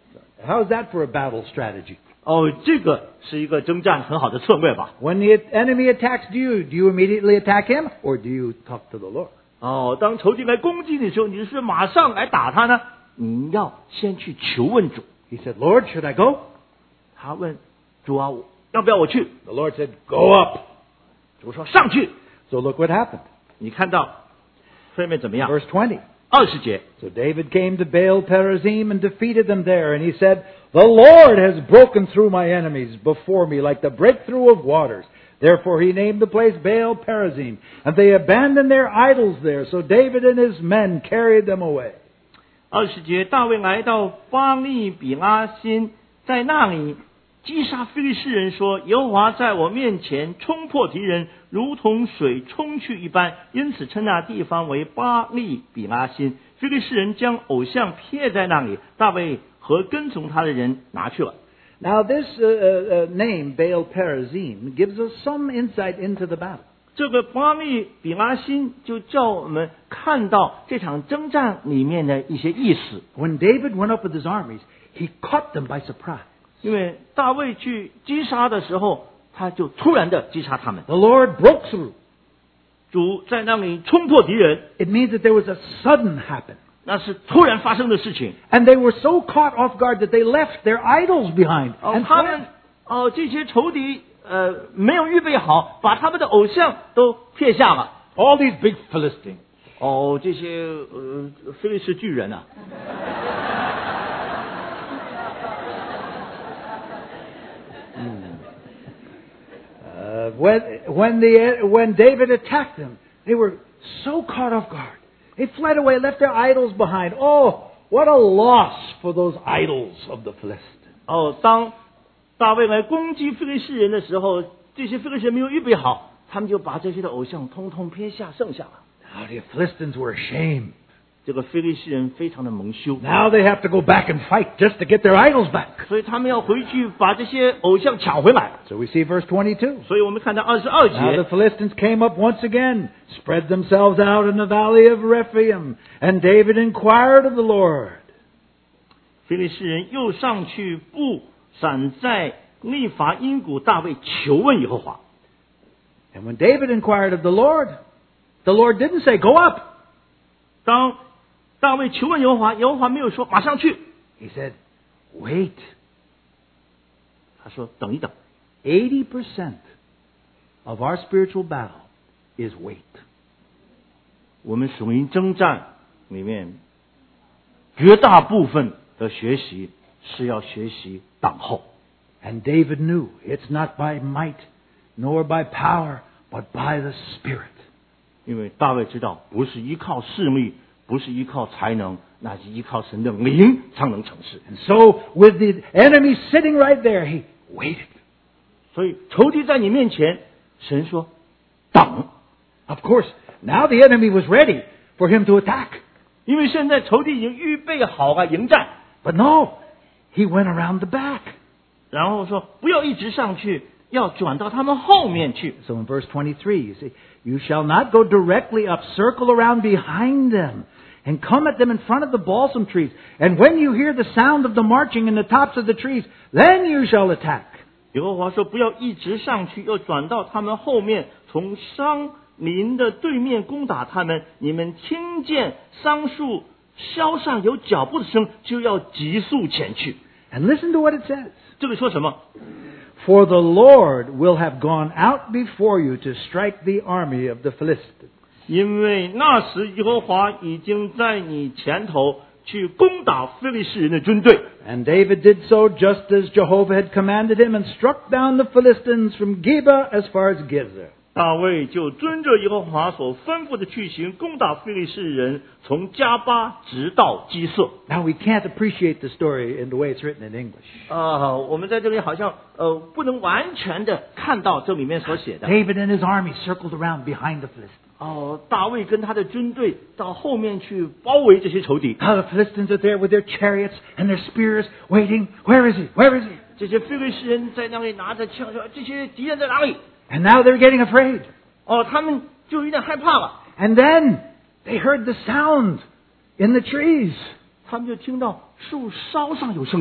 How's that for a battle strategy? 哦，这个是一个征战很好的策略吧？ When the enemy attacks you, do you immediately attack him or do you talk to the Lord? 哦，当仇敌来攻击你的时候，你是马上来打他呢？你要先去求问主。 He said, Lord, should I go? 他问主啊，要不要我去？ The Lord said, Go up. 主说上去。 So look what happened. 你看到后面怎么样？ Verse 20. 20节。 So David came to Baal Perazim and defeated them there, and he said, The Lord has broken through my enemies before me like the breakthrough of waters. Therefore he named the place Baal Perazim, and they abandoned their idols there. So David and his men carried them away. 20节，大卫来到巴利比拉辛，在那里击杀非利士人，说：耶和华在我面前冲破敌人，如同水冲去一般，因此称那地方为巴利比拉辛。非利士人将偶像撇在那里，大卫和跟从他的人拿去了。 Now this name, Baal Perazim, gives us some insight into the battle. 这个巴利比拉辛就叫我们看到这场征战里面的一些意思。 When David went up with his armies, he caught them by surprise. 因为大卫去击杀的时候，他就突然的击杀他们。 The Lord broke through. 主在那里冲破敌人， It means that there was a sudden happen. 那是突然发生的事情。 And they were so caught off guard that they left their idols behind. 哦， And 他们这些仇敌没有预备好，把他们的偶像都撇下了。 all these big Philistines. 哦，这些非利士巨人啊， When David attacked them, they were so caught off guard. They fled away, left their idols behind. Oh, what a loss for those idols of the Philistines. 哦，当大卫来攻击非利士人的时候，这些非利士人没有预备好，他们就把这些的偶像通通撇下，剩下了。 Now the Philistines were ashamed. 这个非利士人非常的蒙羞， Now they have to go back and fight just to get their idols back. 所以他们要回去把这些偶像抢回来。 So we see verse 22. 所以我们看到22 Now the 节， Philistines came up once again, spread themselves out in the valley of Rephaim, and David inquired of the Lord. 非利士人又上去布散在利伐因谷，大卫求问耶和华。 And when David inquired of the Lord didn't say, Go up. 当大卫求问耶和华，耶和华没有说马上去， He said, Wait. 他说等一等。 80% of our spiritual battle is wait. 我们属灵征战里面，绝大部分的学习是要学习等候。 And David knew it's not by might nor by power, but by the Spirit. 因为大卫知道，不是依靠势力，不是依靠才能，那是依靠神的灵才能成事。 And so, with the enemy sitting right there, he waited. 所以仇敌在你面前，神说等， Of course, now the enemy was ready for him to attack. 因为现在仇敌已经预备好了迎战。 But no, he went around the back. 然后说不要一直上去，要转到他们后面去。 So in verse 23, you see, You shall not go directly up, circle around behind them, and come at them in front of the balsam trees. And when you hear the sound of the marching in the tops of the trees, then you shall attack. 耶和华说不要一直上去，要转到他们后面，从桑林的对面攻打他们。你们听见桑树梢上有脚步的声，就要急速前去。 And listen to what it says. 这里说什么？ For the Lord will have gone out before you to strike the army of the Philistines. 因为那时耶和华已经在你前头去攻打非利士人的军队。 And David did so just as Jehovah had commanded him, and struck down the Philistines from Geba as far as Gezer. 大卫就遵着耶和华所吩咐的去行，攻打非利士人，从加巴直到基色。 Now we can't appreciate the story in the way it's written in English. 我们在这里好像不能完全的看到这里面所写的。 David and his army circled around behind the Philistines. 大卫跟他的军队到后面去包围这些仇敌。 Now the Philistines are there with their chariots and their spears, waiting. Where is he? Where is he? 这些非利士人在那里拿着枪说：“这些敌人在哪里？” And now they're getting afraid. 他们就有点害怕了。 And then they heard the sound in the trees. 他们就听到树梢上有声音。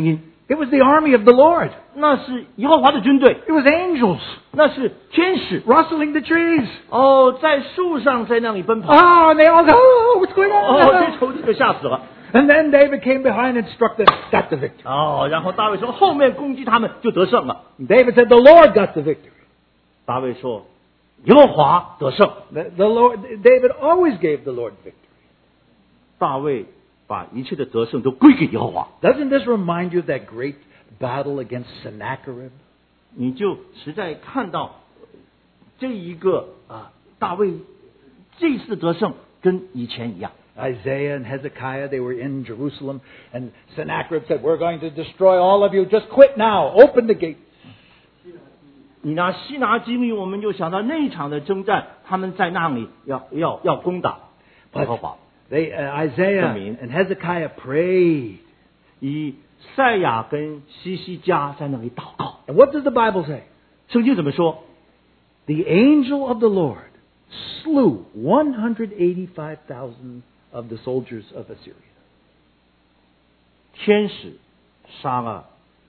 It was the army of the Lord. 那是耶和华的军队， It was angels 那是天使。 rustling the trees. 哦，在树上在那里奔跑， Oh, and they all go, oh, what's going 哦，这 on? 仇敌就吓死了。 And then David came behind and struck them, got the victory. 哦，然后大卫说后面攻击他们就得胜了。 David said, the Lord got the victory. 大卫说耶和华得胜。 The Lord, David always gave the Lord victory. 大卫把一切的得胜都归给耶和华。 Doesn't this remind you of that great battle against Sennacherib? 你就实在看到这一个大卫这一次得胜跟以前一样。 Isaiah and Hezekiah, they were in Jerusalem, and Sennacherib said, we're going to destroy all of you. Just quit now. Open the gates. 你拿西拿基密，我们就想到那一场的征战，他们在那里要攻打耶和华。 Isaiah and Hezekiah prayed. 以赛亚跟西西家在那里祷告。 And what does the Bible say? 圣经怎么说？ The angel of the Lord slew 185,000 of the soldiers of Assyria. 天使杀了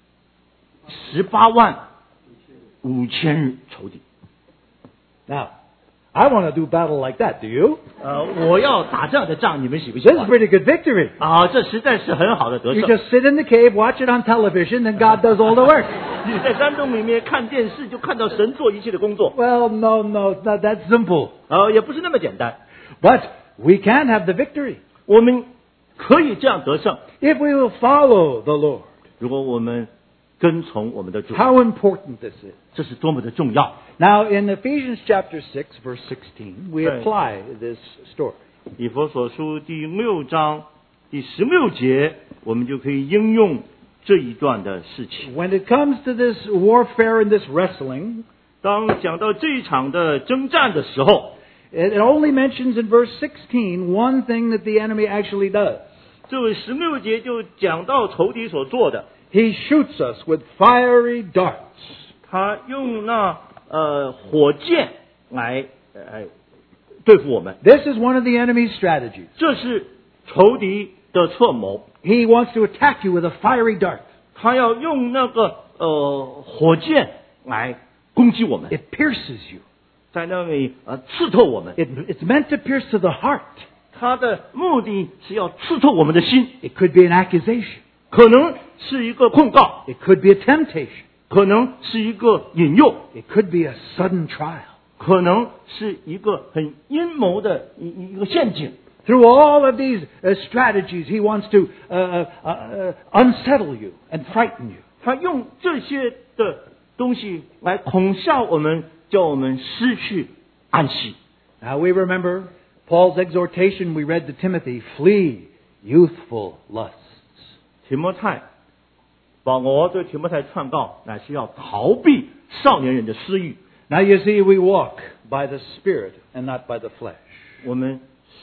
185000仇敌。 Now, I want to do battle like that. Do you? 我要打这样的仗，你们喜不喜 This is 欢？ pretty good victory. 这实在是很好的得 You 胜。 just sit in the cave, watch it on television, and God does all the work. 你在山洞里面看电视，就看到神做一切的工作。 Well, no, it's not that simple. 也不是那么简单。 But we can have the victory 我们可以这样得胜， if we will follow the Lord. 如果我们跟从我们的主， How important this is. 这是多么的重要。 Now, in Ephesians chapter 6, verse 16, we Right. apply this story. 以弗所书第6章第16节，我们就可以应用这一段的事情。 When it comes to this warfare and this wrestling, 当讲到这一场的征战的时候， it only mentions in verse 16 one thing that the enemy actually does. 这位16节就讲到仇敌所做的， He shoots us with fiery darts. 他用那火箭来对付我们， This is one of the enemy's strategies. 这是仇敌的策谋。 He wants to attack you with a fiery dart. 他要用那个火箭来攻击我们， It pierces you. 在那里刺透我们。 It's meant to pierce to the heart. 他的目的是要刺透我们的心， It could be an accusation. 可能是一个控告， It could be a temptation. 可能是一个引诱， It could be a sudden trial. 可能是一个很阴谋的一个陷阱。 Through all of these strategies, he wants to unsettle you and frighten you. 他用这些的东西来恐吓我们，叫我们失去安息。 Now we remember Paul's exhortation we read to Timothy, flee youthful lusts. 提摩太，保罗对提摩太劝告，乃是要逃避少年人的私欲。 Now you see, we walk by the Spirit and not by the flesh. 我们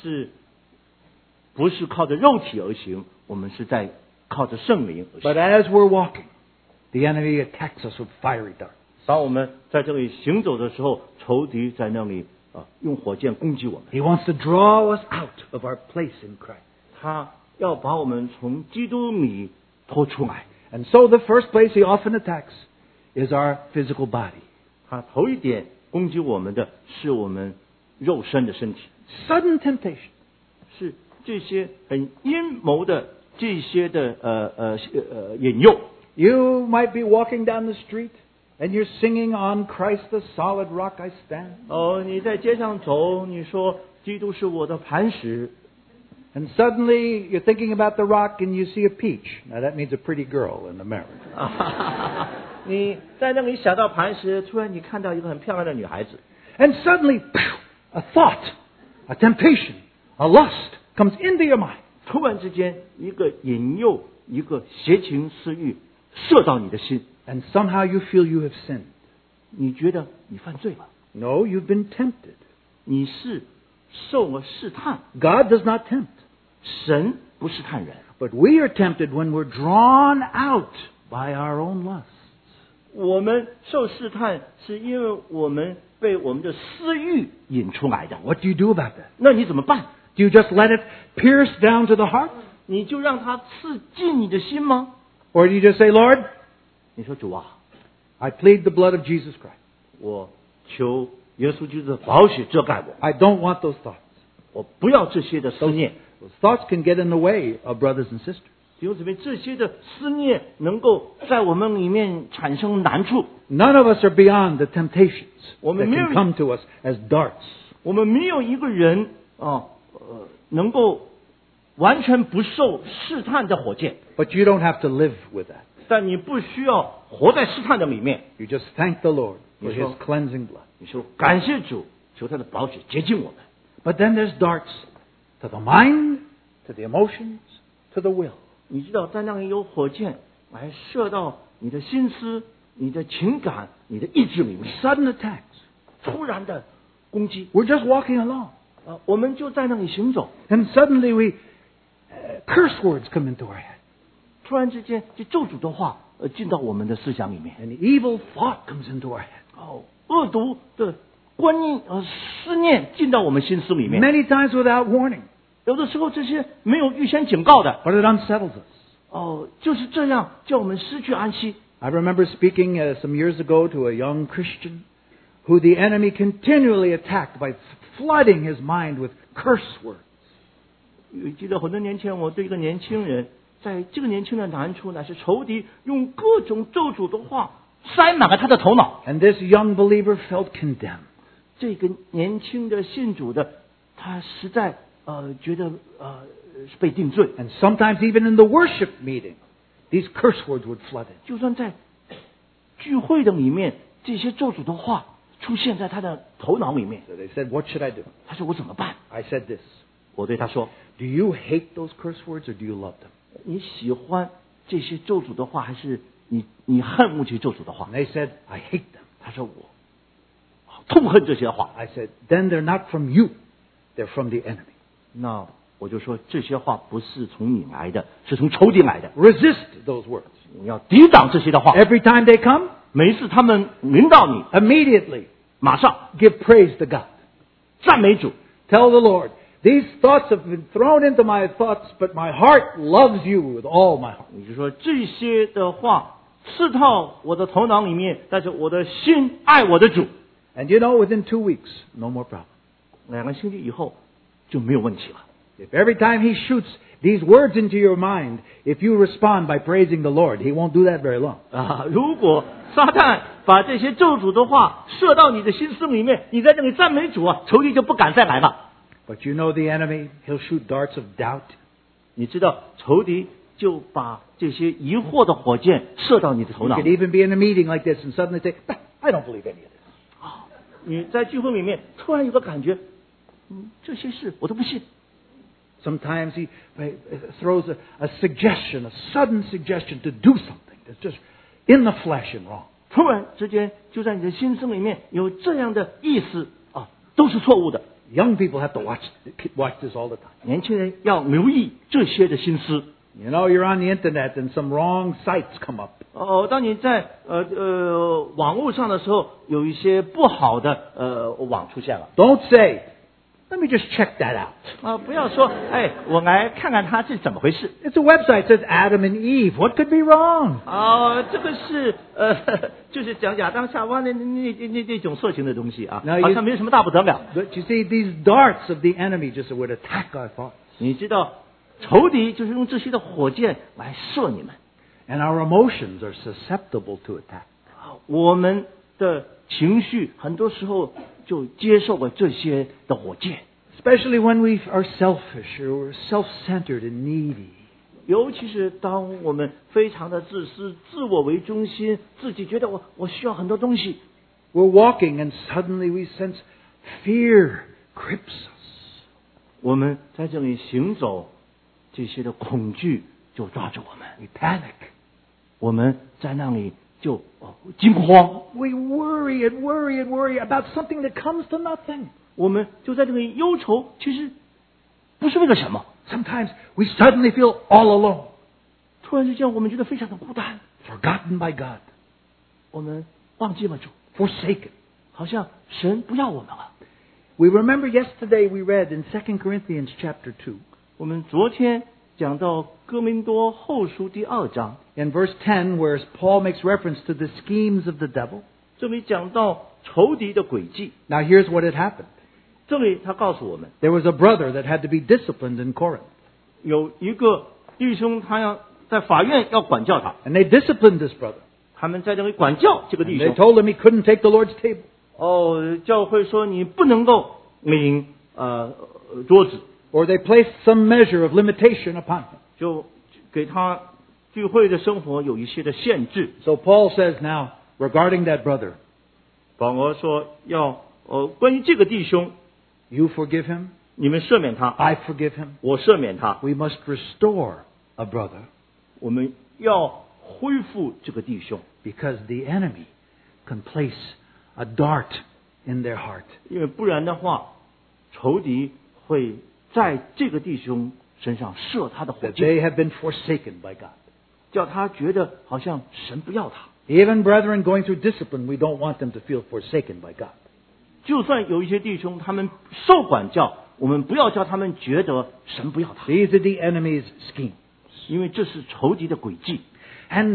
不是靠着肉体而行？我们是在靠着圣灵而 But 行。 as we're walking, the enemy attacks us with fiery darts. 当我们在这里行走的时候，仇敌在那里用火箭攻击我们。 He wants to draw us out of our place in Christ. 他要把我们从基督里拖出来。 And so the first place he often attacks is our physical body. 他头一点攻击我们的是我们肉身的身体， Sudden temptation. 是这些很阴谋的这些的引诱。 You might be walking down the street and you're singing on Christ the solid rock I stand. 你在街上走，你说基督是我的磐石， And suddenly you're thinking about the rock and you see a peach. Now that means a pretty girl in America. 你在那里想到磐石，突然你看到一个很漂亮的女孩子， And suddenly, a thought, a temptation, a lust comes into your mind. 突然之间一个引诱，一个邪情私欲射到你的心， And somehow you feel you have sinned. 你觉得你犯罪了， No, you've been tempted. 你是受了试探。 God does not tempt. 神不试探人， But we are tempted when we're drawn out by our own lusts. 我们受试探是因为我们被我们的私欲引出来的。 What do you do about that? 那你怎么办？ Do you just let it pierce down to the heart? 你就让它刺进你的心吗？ Or do you just say, Lord, 你说主啊， I plead the blood of Jesus Christ. 我求耶稣基督的宝血遮盖我， I don't want those thoughts. 我不要这些的思念。 Those thoughts can get in the way of brothers and sisters. 弟兄姊妹，这些的思念能够在我们里面产生难处。 None of us are beyond the temptations that 我们没有 can come to us as darts. 我们没有一个人能够完全不受试探的火箭， But you don't have to live with that. 但你不需要活在试探的里面。 You just thank the Lord for Yes, His sir. cleansing blood. 你说感谢主，求他的宝血洁净我们。 But then there's darts to the mind, to the emotions, to the will. 你知道，在那里有火箭来射到你的心思、你的情感、你的意志里面， Sudden attacks. 突然的攻击。 We're just walking along. 我们就在那里行走， And suddenly curse words come into our head. 突然之间，这咒诅的话进到我们的思想里面。 An evil thought comes into our head. 恶毒的观念思念进到我们心思里面。 Many times without warning. 有的时候这些没有预先警告的， But it unsettles us. 就是这样叫我们失去安息。 I remember speaking some years ago to a young Christian who the enemy continually attacked by flooding his mind with curse words. 记得很多年前，我对一个年轻人，在这个年轻人的难处乃是仇敌用各种咒诅的话塞满了他的头脑。 And this young believer felt condemned. 这个年轻的信主的，他实在觉得是被定罪。 And sometimes even in the worship meeting, these curse words would flood in. 就算在聚会的里面，这些咒诅的话出现在他的头脑里面。 So they said, what should I do? 他说我怎么办？ I said this. 我对他说， Do you hate those curse words or do you love them? 你喜欢这些咒诅的话，还是你恨恶这些咒诅的话？ And they said, I hate them. 他说我痛恨这些话。 I said, then they're not from you. They're from the enemy. 那我就说这些话不是从你来的，是从仇敌来的。 Resist those words. 你要抵挡这些的话。 Every time they come, 每一次他们临到你， immediately 马上 give praise to God. 赞美主。 Tell the Lord, these thoughts have been thrown into my thoughts, but my heart loves you with all my heart. 你就说这些的话刺透我的头脑里面，但是我的心爱我的主。 And you know, within 2 weeks, no more problem. 2个星期以后就没有问题了。 If every time he shoots these words into your mind, if you respond by praising the Lord, he won't do that very long. 如果撒旦把这些咒诅的话射到你的心思里面，你在这里赞美主啊，仇敌就不敢再来了。 But you know the enemy, he'll shoot darts of doubt. 你知道仇敌就把这些疑惑的火箭射到你的头 You 脑 could 里。 even be in a meeting like this and suddenly say, I don't believe any of this. 你在聚会里面突然有个感觉，这些事我都不信。 Sometimes he throws a suggestion, a sudden suggestion to do something that's just in the flesh and wrong. 突然之间就在你的心思里面有这样的意思都是错误的。 Young people have to watch this all the time. 年轻人要留意这些的心思。 You know, you're on the internet and some wrong sites come up. 当你在网络上的时候，有一些不好的网出现了。 Don't say, let me just check that out. 不要说，我来看看它是怎么回事。 It's a website that says Adam and Eve. What could be wrong? 这个是就是讲亚当夏娃那种色情的东西啊， No, 好像没有什么大不得了。 But you see, these darts of the enemy just would attack our thoughts. 你知道，仇敌就是用这些的火箭来射你们。 And our emotions are susceptible to attack. 我们的情绪很多时候就接受了这些的火箭。 Especially when we are selfish or we're self-centered and needy. 尤其是当我们非常的自私、自我为中心，自己觉得我需要很多东西。 We're walking and suddenly we sense fear grips us. 我们在这里行走，这些的恐惧就抓住我们， We panic. 我们在那里就惊慌， We worry and worry and worry about something that comes to nothing. 我们就在这里忧愁，其实不是为了什么。 Sometimes we suddenly feel all alone, 突然之间，我们觉得非常的孤单， forgotten by God, 我们忘记了主， forsaken. 好像神不要我们了。 We remember yesterday we read in 2 Corinthians chapter 2. 我们昨天讲到哥林多后书第2章， in verse 10, where Paul makes reference to the schemes of the devil. 这里讲到仇敌的诡计。 Now here's what had happened. 这里他告诉我们， There was a brother that had to be disciplined in Corinth. 有一个弟兄，他要在法院要管教他， And they disciplined this brother. 他们在这里管教这个 And 弟 they 兄。 told him he couldn't take the Lord's table. 教会说你不能够领桌子， Or they placed some measure of limitation upon him. 就给他聚会的生活有一些的限制。 So Paul says now, regarding that brother, 保罗说要关于这个弟兄， you forgive him, 你们赦免他， I forgive him. 我赦免他， We must restore a brother 我们要恢复这个弟兄， because the enemy can place a dart in their heart. 因为不然的话，仇敌会在这个弟兄身上射他的火 That 箭， they have been forsaken by God. 叫他觉得好像神不要他。 Even brethren going through discipline, we don't want them to feel forsaken by God. 就算有一些弟兄他们受管教，我们不要叫他们觉得神不要他， These are the enemy's schemes. 因为这是仇敌的诡计。 And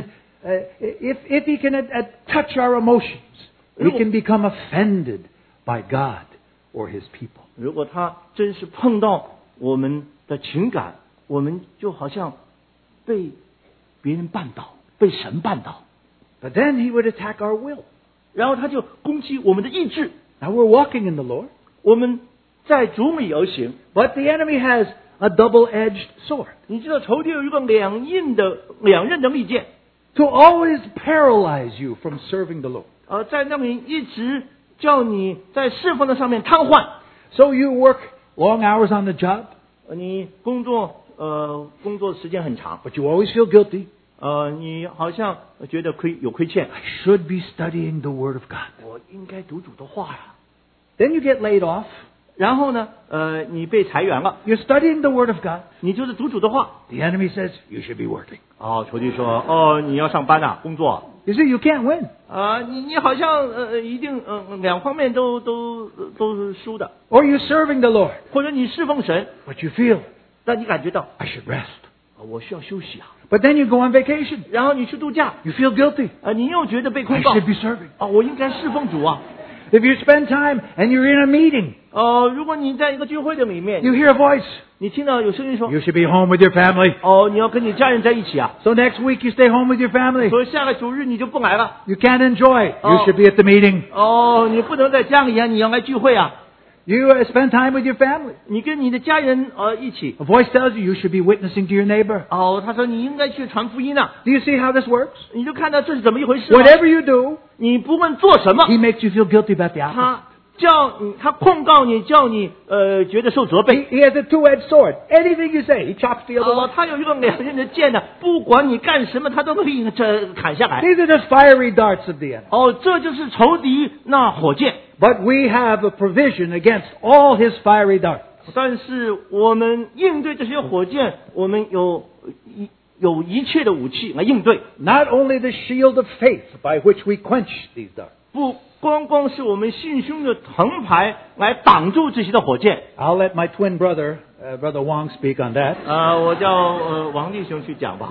if he can touch our emotions, we can become offended by God or his people. 如果他真是碰到我们的情感，我们就好像被别人绊倒，被神绊倒， But then he would attack our will. 然后他就攻击我们的意志。 Now we're walking in the Lord, 我们在主里而行。 but the enemy has a double-edged sword 你知道仇敌有一个两刃的利剑， to always paralyze you from serving the Lord. 在那里一直叫你在侍奉的上面瘫痪。 So you work long hours on the job, 你工作时间很长， but you always feel guilty. 你好像觉得有亏欠。 I should be studying the Word of God. 我应该读主的话呀。 Then you get laid off. 然后呢，你被裁员了， You're studying the Word of God. 你就是读主的话。 The enemy says you should be working. 仇敌说，你要上班啊，工作。 You see, you can't win. 你好像一定两方面都是输的， Or you're serving the Lord, 或者你侍奉神， but you feel 但你感觉到 I should rest. 我需要休息啊， But then you go on vacation. 然后你去度假， You feel guilty. 你又觉得被 I 控告 should be serving. 我应该侍奉主啊。 If you spend time and you're in a meeting, 如果你在一个聚会的里面， you hear a voice. 你听到有声音说， You should be home with your family. 你要跟你家人在一起啊， So next week you stay home with your family. 所以下个主日你就不来了。 You can't enjoy. You should be at the meeting. 你不能在家里啊，你要来聚会啊。 You spend time with your family. 你跟你的家人一起。 A voice tells you you should be witnessing to your neighbor. 他说你应该去传福音啊。 Do you see how this works? 你就看到这是怎么一回事吗？ Whatever you do, 你不论做什么， he makes you feel guilty about the opposite. 他控告你，叫你觉得受责备。 He has a two-edged sword. Anything you say, he chops the other one. 他有一个两刃的剑呢，不管你干什么，他都可以砍下来。 These are just fiery darts of the enemy. 这就是仇敌那火箭。 But we have a provision against all his fiery darts. 但是我们应对这些火箭，我们有一切的武器来应对。 Not only the shield of faith by which we quench these darts. 不光是我们信胸的藤牌来挡住这些的火箭。 I'll let my twin brother, Brother Wong, speak on that. 我叫王弟兄去讲吧。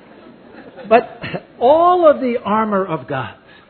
But all of the armor of God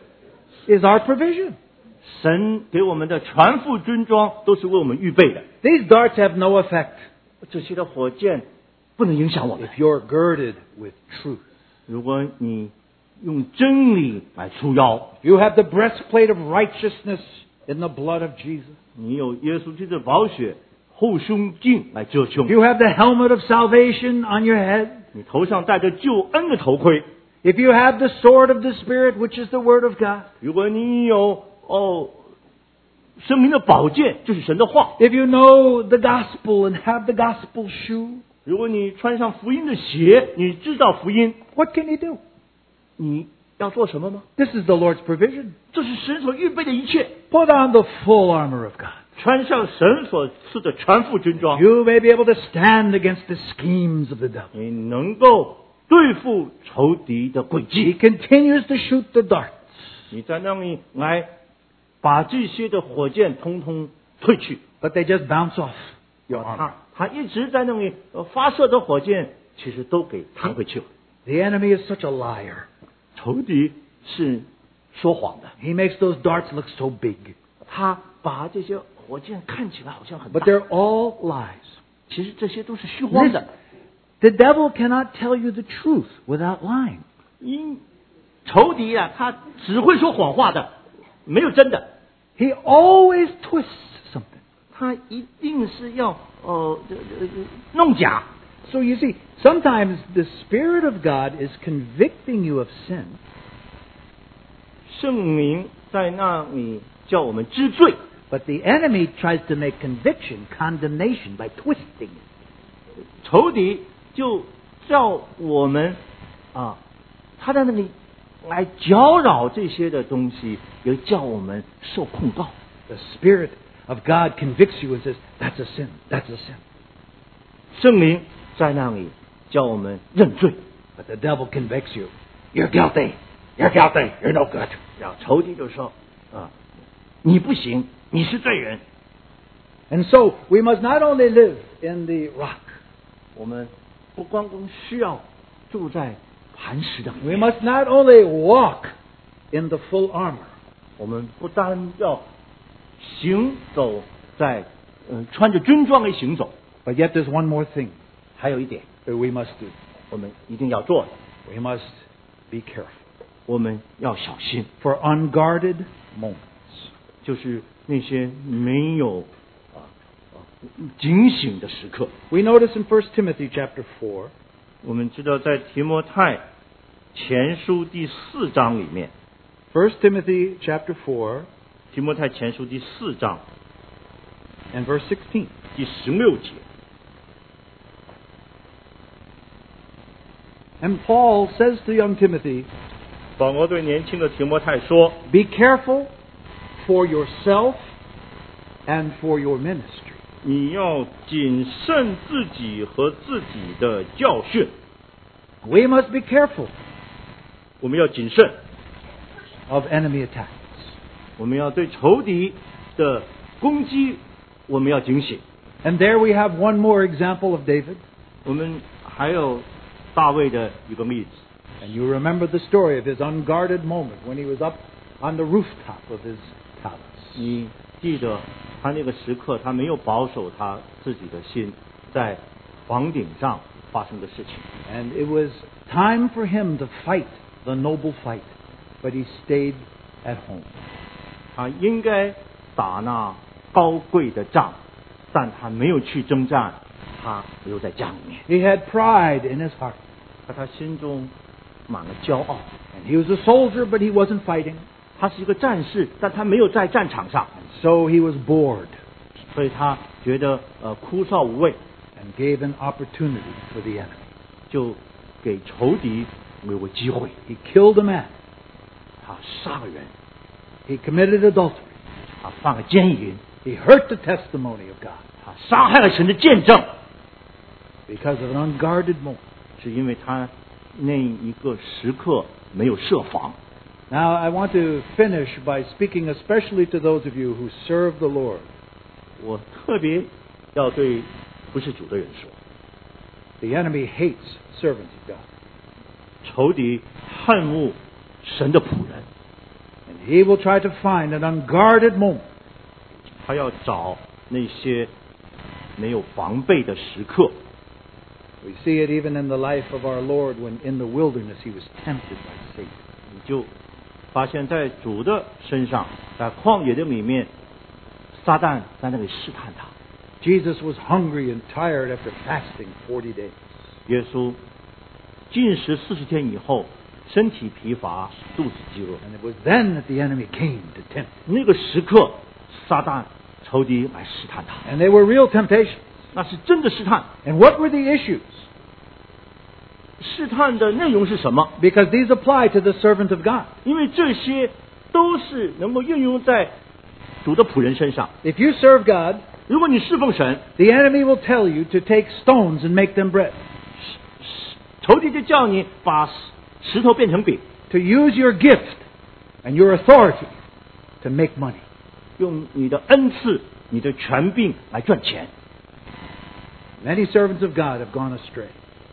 is our provision. 神给我们的全副军装都是为我们预备的。 These darts have no effect 这些的火箭不能影响我们。 if you're girded with truth. 如果你用真理来束腰， You have the breastplate of righteousness in the blood of Jesus. 你有耶稣基督的宝血后胸镜来遮胸， You have the helmet of salvation on your head. 你头上戴着救恩的头盔。 If you have the sword of the Spirit, which is the Word of God. 如果你有生命的宝剑，就是神的话。 If you know the gospel and have the gospel shoe, 如果你穿上福音的鞋，你知道福音， what can you do? 你要做什么吗？ This is the Lord's provision. 这是神所预备的一切。 Put on the full armor of God. 穿上神所赐的全副军装， You may be able to stand against the schemes of the devil. 你能够对付仇敌的诡 He 计。 continues to shoot the darts. 你在那里来把这些的火箭通通退去。 But they just bounce off your armor. 他一直在那里发射的火箭其实都给弹回去了。 The enemy is such a liar. 仇敌是说谎的， He makes those darts look so big. 他把这些火箭看起来好像很 But 大， they're all lies. 其实这些都是虚妄的。 The devil cannot tell you the truth without lying. 因仇敌啊，他只会说谎话的，没有真的。 He always twists something. 他一定是要弄假。 So you see, sometimes the Spirit of God is convicting you of sin, 圣灵在那里叫我们知罪， but the enemy tries to make conviction condemnation by twisting it. 仇敌就叫我们他在那里来搅扰这些的东西，也叫我们受控告。 The Spirit of God convicts you and says, that's a sin, that's a sin. 圣灵在那里叫我们认罪， But the devil convicts you. You're guilty. You're guilty. You're no good. 然后仇敌就说你不行，你是罪人。 And so we must not only live in the rock, 我们不光需要住在磐石的里 we 面， must not only walk in the full armor, 我们不单要行走在穿着军装来行走， but yet there's one more thing 还有一点 that we must do. 我们一定要做的， We must be careful 我们要小心， for unguarded moments. 就是那些没有警醒的时刻。 We notice in 1 Timothy chapter 4, 我们知道在提摩太前书第4章里面， 1 Timothy chapter 4 提摩太前书第4章 and verse 16. 第16节， And Paul says to young Timothy, 保罗对年轻的提摩太说 be careful for yourself and for your ministry. 你要谨慎自己和自己的教训， We must be careful 我们要谨慎， of enemy attacks. 我们要对仇敌的攻击，我们要警醒。 And there we have one more example of David. 我们还有大卫的一个例子， And you remember the story of his unguarded moment when he was up on the rooftop of his palace. 你记得他那个时刻，他没有保守他自己的心，在房顶上发生的事情。 And it was time for him to fight the noble fight, but he stayed at home. 他应该打那高贵的仗，但他没有去征战，他留在家里面。 He had pride in his heart. 他心中满了骄傲。 And he was a soldier, but he wasn't fighting. 他是一个战士，但他没有在战场上， So he was bored 所以他觉得枯燥无味， and gave an opportunity for the enemy. 就给仇敌为我机会。 He killed a man. 他杀了人， He committed adultery. 他犯了奸淫， He hurt the testimony of God 他杀害了神的见证， because of an unguarded moment. 是因为他那一个时刻没有设防。 Now, I want to finish by speaking especially to those of you who serve the Lord. 我特别要对不是主的人说， The enemy hates servants of God. 仇敌恨恶神的仆人， And he will try to find an unguarded moment 他要找那些没有防备的时刻。 We see it even in the life of our Lord when in the wilderness he was tempted by Satan. 你就发现在主的身上，在旷野的里面，撒旦在那里试探他。 Jesus was hungry and tired after fasting 40 days. 耶稣禁食40天以后，身体疲乏，肚子饥饿。 And it was then that the enemy came to tempt. 那个时刻，撒旦仇敌来试探他， And they were real temptations. 那是真的试探。 And what were the issues? 试探的内容是什么？ Because these apply to the servant of God. 因为这些都是能够运用在主的仆人身上。 If you serve God, 如果你侍奉神， the enemy will tell you to take stones and make them bread, 仇敌就叫你把石头变成饼， to use your gift and your authority to make money. 用你的恩赐、你的权柄来赚钱。 Many servants of God have gone astray.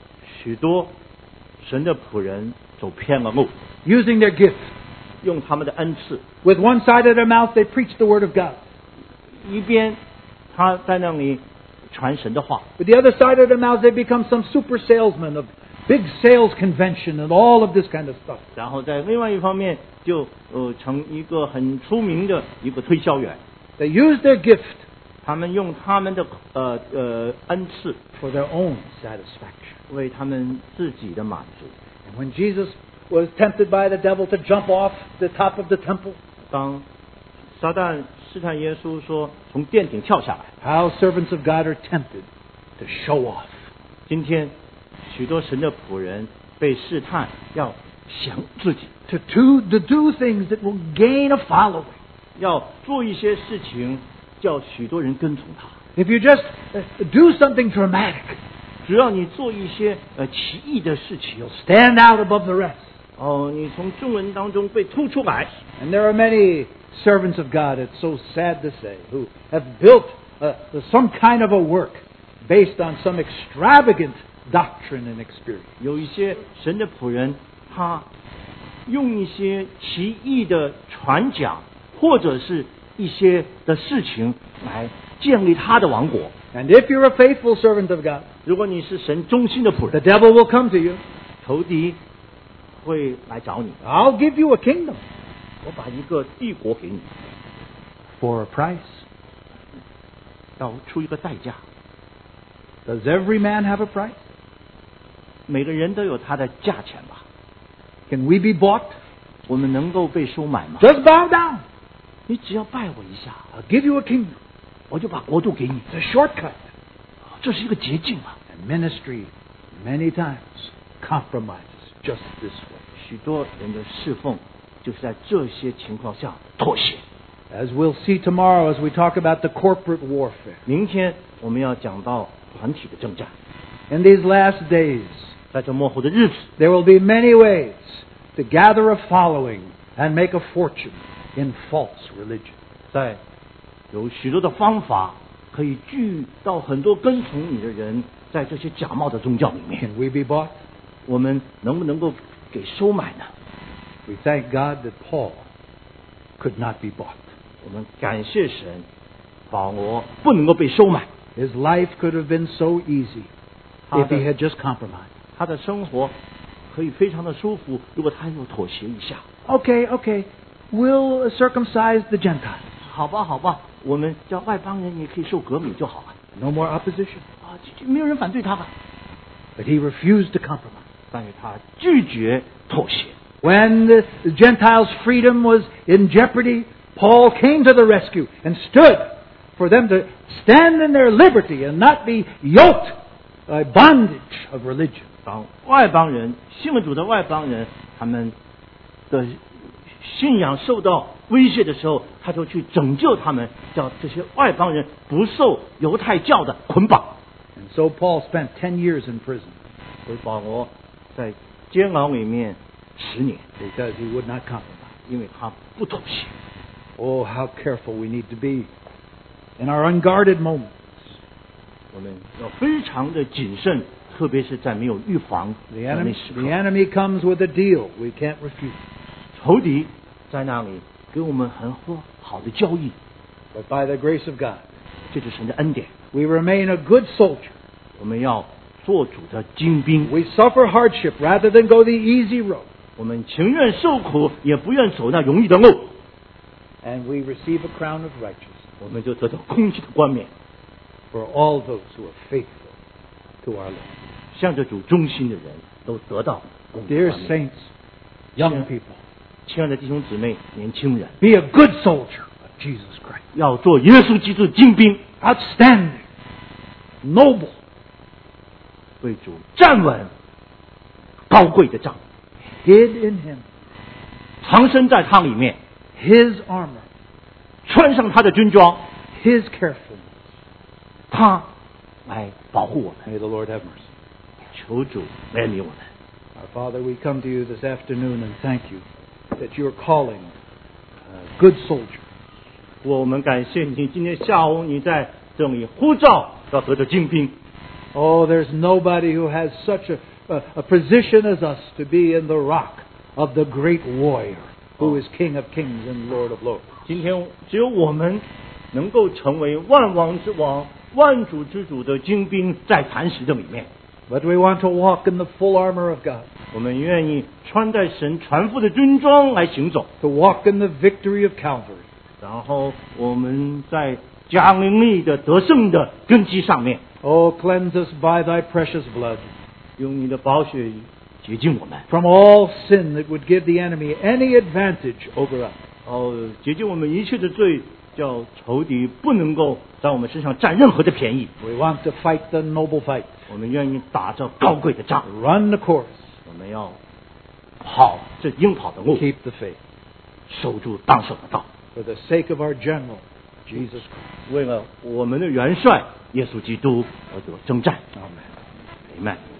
许多神的仆人走偏了路， using their gift. 用他们的恩赐， With one side of their mouth, they preach the Word of God. 一边他在那里传神的话， With the other side of their mouth, they become some super salesman of big sales convention and all of this kind of stuff. 然后在另外一方面就成一个很出名的一个推销员。 They use their gift 他们用他们的恩赐 for their own satisfaction. 为他们自己的满足。 And when Jesus was tempted by the devil to jump off the top of the temple, 当撒旦试探耶稣说从殿顶跳下来， how servants of God are tempted to show off. 今天许多神的仆人被试探，要想自己， To do things that will gain a following. 要做一些事情，叫许多人跟从他。 If you just do something dramatic, 只要你做一些奇异的事情， you'll stand out above the rest. 你从众人当中被突出来。 And there are many servants of God, it's so sad to say, who have built some kind of a work based on some extravagant doctrine and experience. 有一些神的仆人，他用一些奇异的传讲，或者是一些的事情来建立他的王国。 And if you're a faithful servant of God, 如果你是神忠心的仆 the 人， devil will come to you. 仇敌会来找你， I'll give you a kingdom 我把一个帝国给你， for a price. 要出一个代价。 Does every man have a price? 每个人都有他的价钱吧？ Can we be bought? 我们能够被收买吗？ Just bow down. 你只要拜我一下， I'll give you a kingdom. 我就把国度给你。 It's a shortcut. 这是一个捷径啊！ And ministry, many times, compromises just this way. 许多人的侍奉就是在这些情况下妥协。 As we'll see tomorrow as we talk about the corporate warfare. 明天我们要讲到团体的征战， In these last days, 在这末后的日子， there will be many ways to gather a following and make a fortune in false religion. 在有许多的方法可以聚到很多跟从你的人，在这些假冒的宗教里面， Can we be bought? 我们能不能够给收买呢？ We thank God that Paul could not be bought. 我们感谢神，保罗不能够被收买， His life could have been so easy if he had just compromised. 他的生活可以非常的舒服，如果他有妥协一下。 Okay, we'll circumcise the Gentiles. 好吧，好吧，我们叫外邦人也可以受革命就好了 No more opposition. 啊，就没有人反对他吧？ But he refused to compromise. 但是他拒绝妥协。 When the Gentiles' freedom was in jeopardy, Paul came to the rescue and stood for them to stand in their liberty and not be yoked by bondage of religion. 当外邦人信了主的外邦人，他们的信仰受到威胁的时候，他就去拯救他们，叫这些外邦人不受犹太教的捆绑。 And so Paul spent 10 years in prison 所以保罗在监牢里面10年， because he would not compromise. 因为他不妥协。 Oh, how careful we need to be in our unguarded moments. 我们要非常的谨慎，特别是在没有预防 The 的那 enemy, 时 the 刻。 enemy comes with a deal we can't refuse. 仇敌在那里给我们很多好的交易， But by the grace of God, 这就是神的恩典。 we remain a good soldier. 我们要做主的精兵， We suffer hardship rather than go the easy road. 我们情愿受苦，也不愿走那容易的路。 And we receive a crown of righteousness 我们就得到公义的冠冕， for all those who are faithful to our Lord. 向着主忠心的人都得到公义的 Dear 冠冕。 saints, young people, 亲爱的弟兄姊妹、年轻人， be a good soldier of Jesus Christ. 要做耶稣基督的精兵， Outstanding, noble, 为主站稳高贵的仗， hid in Him, 藏身在他里面， His armor, 穿上他的军装， His carefulness. 他来保护我们。 May the Lord have mercy. 求主怜悯我们。 Our Father, we come to you this afternoon and thank you that you are calling good soldiers. 我们感谢你，今天下午你在这里呼召要得着精兵。 Oh, there's nobody who has such position as us to be in the rock of the great warrior, who is King of kings and Lord of lords. 今天只有我们能够成为万王之王、万主之主的精兵，在磐石的里面。 But we want to walk in the full armor of God, 我们愿意穿戴神传付的军装来行走， to walk in the victory of Calvary. 然后我们在加利利的得胜的根基上面， Oh, cleanse us by thy precious blood 用你的宝血洁净我们， from all sin that would give the enemy any advantage over us. 洁净我们一切的罪，叫仇敌不能够在我们身上占任何的便宜。 We want to fight the noble fight, 我们愿意打着高贵的仗， run the course, 我们要跑这应跑的路， keep the faith, 守住当守的道， for the sake of our general, Jesus Christ. 为了我们的元帅耶稣基督而得征战。 Amen. Amen。